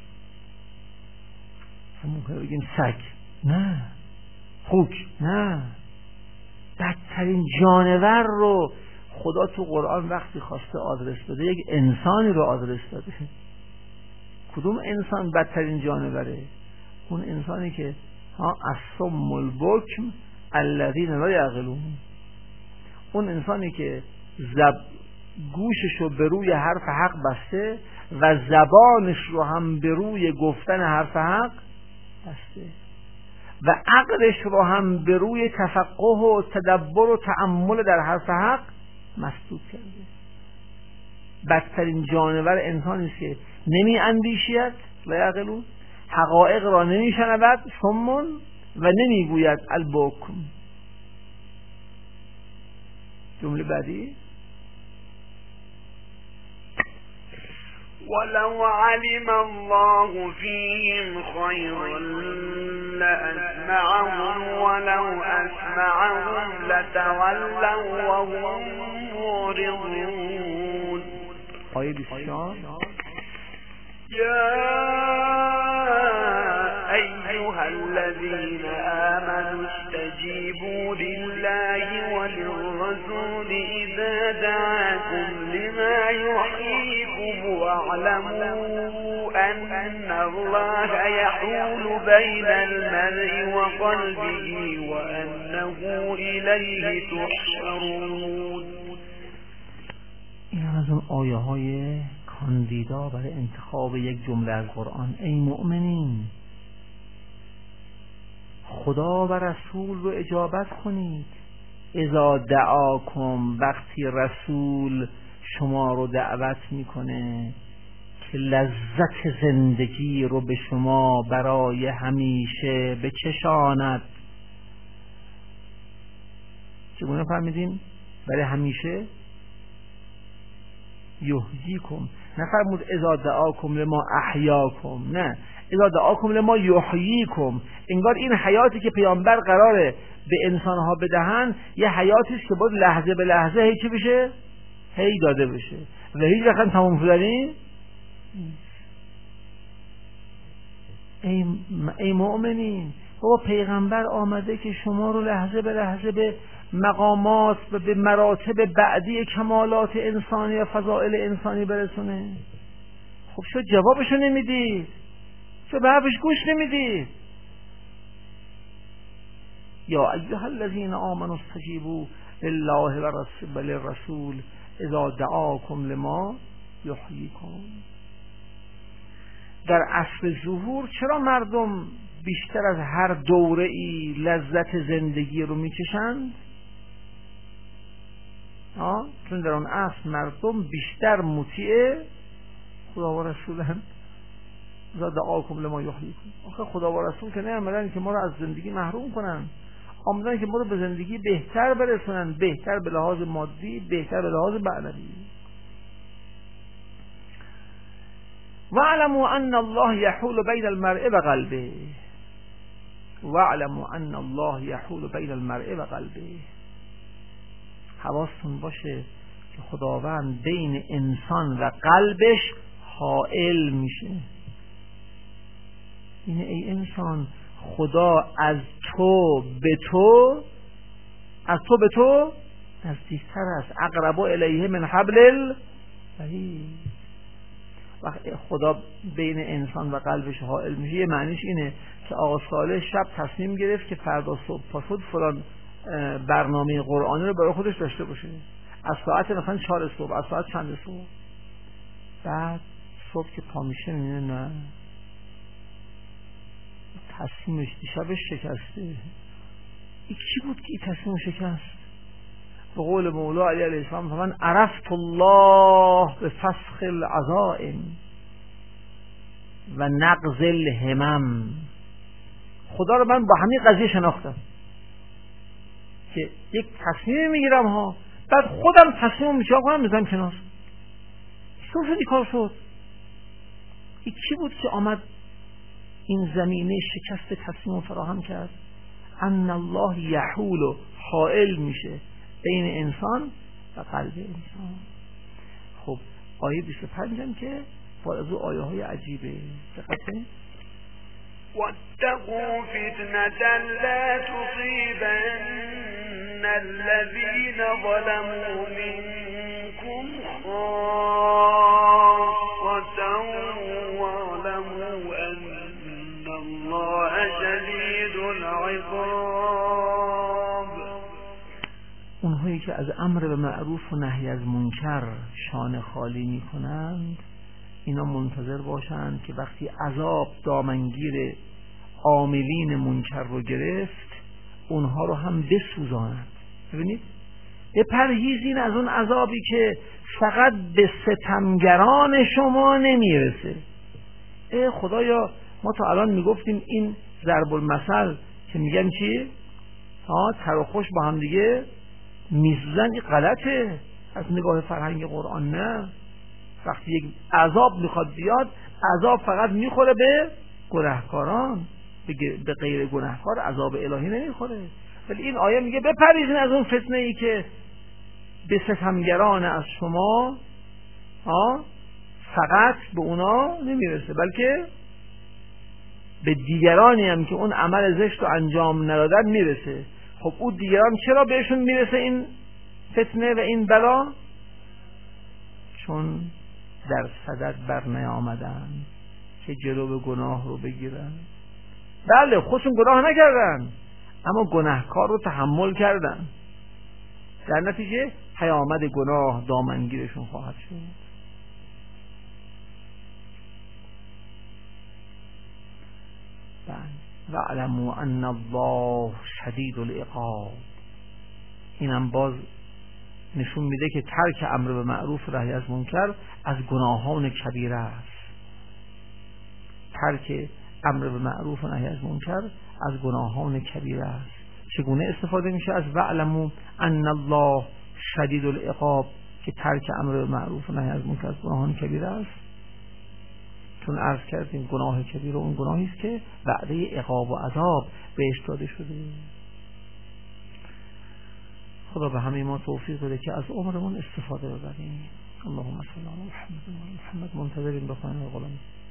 [SPEAKER 1] ممکنه بگیم سگ، نه. خوک، نه. بدترین جانور رو خدا تو قرآن وقتی خواسته آدرس بده یک انسانی رو آدرس داده. کدوم انسان بدترین جانوره؟ اون انسانی که ها الصم البکم الذین لا یعقلون. اون انسانی که زب گوشش رو به روی حرف حق بسته و زبانش رو هم به روی گفتن حرف حق بسته و عقلش رو هم به روی تفقه و تدبر و تأمل در حرف حق مسدود کرده. بدترین جانور انسانی است که نمی اندیشید و یعقلون، حقایق را نمی شنود، صمون و نمی گوید البکم. جمله بعدی
[SPEAKER 2] ولو علم الله فيهم خيرا لأسمعهم ولو أسمعهم لتولوا وهم معرضون.
[SPEAKER 1] آیه بسیار
[SPEAKER 2] يا أيها الذين آمنوا استجيبوا لله وللرسول إذا دعاكم لما يحييكم واعلموا أن الله يحول بين المرء وقلبه وأنه إليه تحشرون.
[SPEAKER 1] این از اون آیه های کاندیدا برای انتخاب یک جمله از قرآن. ای مؤمنین، خدا و رسول رو اجابت کنید. اذا دعاکم، وقتی رسول شما رو دعوت میکنه که لذت زندگی رو به شما برای همیشه بچشاند. چگونه فهمیدین؟ برای همیشه. یحییکم، نفرمود اذا دعاکم لما احیاکم، نه، اذا دعاکم لما یحییکم. انگار این حیاتی که پیامبر قراره به انسانها بدهن یه حیاتی است که باید لحظه به لحظه هی چی بشه؟ هی داده بشه و هیچ وقت تمام شدنی. ای ای مؤمنین، بابا پیغمبر آمده که شما رو لحظه به لحظه به مقامات و به مراتب بعدی کمالات انسانی و فضائل انسانی برسونه. خب چرا جوابشو نمیدید؟ چرا به حرفش گوش نمیدید؟ یا ایها الذین آمنوا استجیبوا لله و للرسول اذا دعاکم لما یحییکم. در عصر ظهور چرا مردم بیشتر از هر دوره ای لذت زندگی رو میچشند؟ آه؟ چون در اون عصر مردم بیشتر مطیع خدا و رسولن. اذا دعاکم لما یحییکم. آخه خدا و رسول که نیامدن که ما رو از زندگی محروم کنن، آمدن که ما رو به زندگی بهتر برسونن، بهتر به لحاظ مادی، بهتر به لحاظ معنوی. واعلموا ان الله يحول بين المرء وقلبه. واعلموا ان الله يحول بين المرء وقلبه. حواستون باشه که خداوند بین انسان و قلبش حائل میشه. این ای انسان، خدا از تو به تو از تو به تو نزدیکتر است. اقرب الیه من حبل الورید. وقتی خدا بین انسان و قلبش حائل میشه، یه معنیش اینه که آقا صالح شب تصمیم گرفت که فردا صبح پاسد فلان برنامه قرآنی رو برای خودش داشته باشه، از ساعت مثلا چهار صبح، از ساعت چند صبح. بعد صبح که پا میشه میبینه نه، تصمیمش دیشبش شکسته. این کی بود که این تصمیم شکست؟ به قول مولا علی علیه السلام من عرفت الله به فسخ العزائم و نقض الهمم. خدا رو من با همین قضیه شناختم که یک تصمیم میگیرم ها، بعد خودم تصمیم میچاق کنم میذارم کنار. صوفی این کار شد. این کی بود که آمد این زمینه شکست تصمیم فراهم کرد؟ ان الله یحول، حائل میشه بین انسان و قلب انسان. خب آیه بیست و پنج هم که با از او آیه های عجیبه. دقت کنید.
[SPEAKER 2] واتقوا فتنة لا تصيبن الذين ظلموا منكم خاصة واعلموا أن الله شديد العقاب.
[SPEAKER 1] اونهایی که از امر به معروف و نهی از منکر شانه خالی می کنند، اینا منتظر باشند که وقتی عذاب دامنگیر عاملین منکر رو گرفت اونها رو هم بسوزاند. ببینید، بپرهیزین از اون عذابی که فقط به ستمگران شما نمیرسه. ای خدایا ما تا الان میگفتیم این ضرب المثل که میگن چی؟ ها تر و خوش با هم دیگه میسوزن، این غلطه از نگاه فرهنگ قرآن. نه، وقتی یک عذاب میخواد بیاد، عذاب فقط میخوره به گناهکاران، به غیر گناهکار عذاب الهی نمیخوره. ولی این آیه میگه بپریزین از اون فتنه ای که به ستمگران از شما ها فقط به اونا نمیرسه، بلکه به دیگرانی هم که اون عمل زشت رو انجام ندادن میرسه. خب اون دیگران چرا بهشون میرسه این فتنه و این بلا؟ چون در صدد بر نیامدن که جلو گناه رو بگیرن. بله خودشون گناه نکردن اما گناهکار رو تحمل کردن، در نتیجه پیامد گناه دامنگیرشون خواهد شد. وَاعْلَمُوا أَنَّ اللَّهَ شَدِيدُ الْعِقَابِ. اینم باز نشون میده که ترک امر به معروف و نهی از منکر از گناهان کبیره است. ترک امر به معروف و نهی از منکر از گناهان کبیره است. چگونه استفاده میشه از وَاعْلَمُوا أَنَّ اللَّهَ شَدِيدُ الْعِقَابِ که ترک امر به معروف و نهی از منکر از گناهان کبیره است؟ چون عرض کردیم گناه کبیره اون گناهی است که وعده عقاب و عذاب بهش داده شده. خدا به همه ما توفیق بده که از عمرمون استفاده ببریم. اللهم صل علی محمد و محمد. منتظرین بخواهیم غلامی.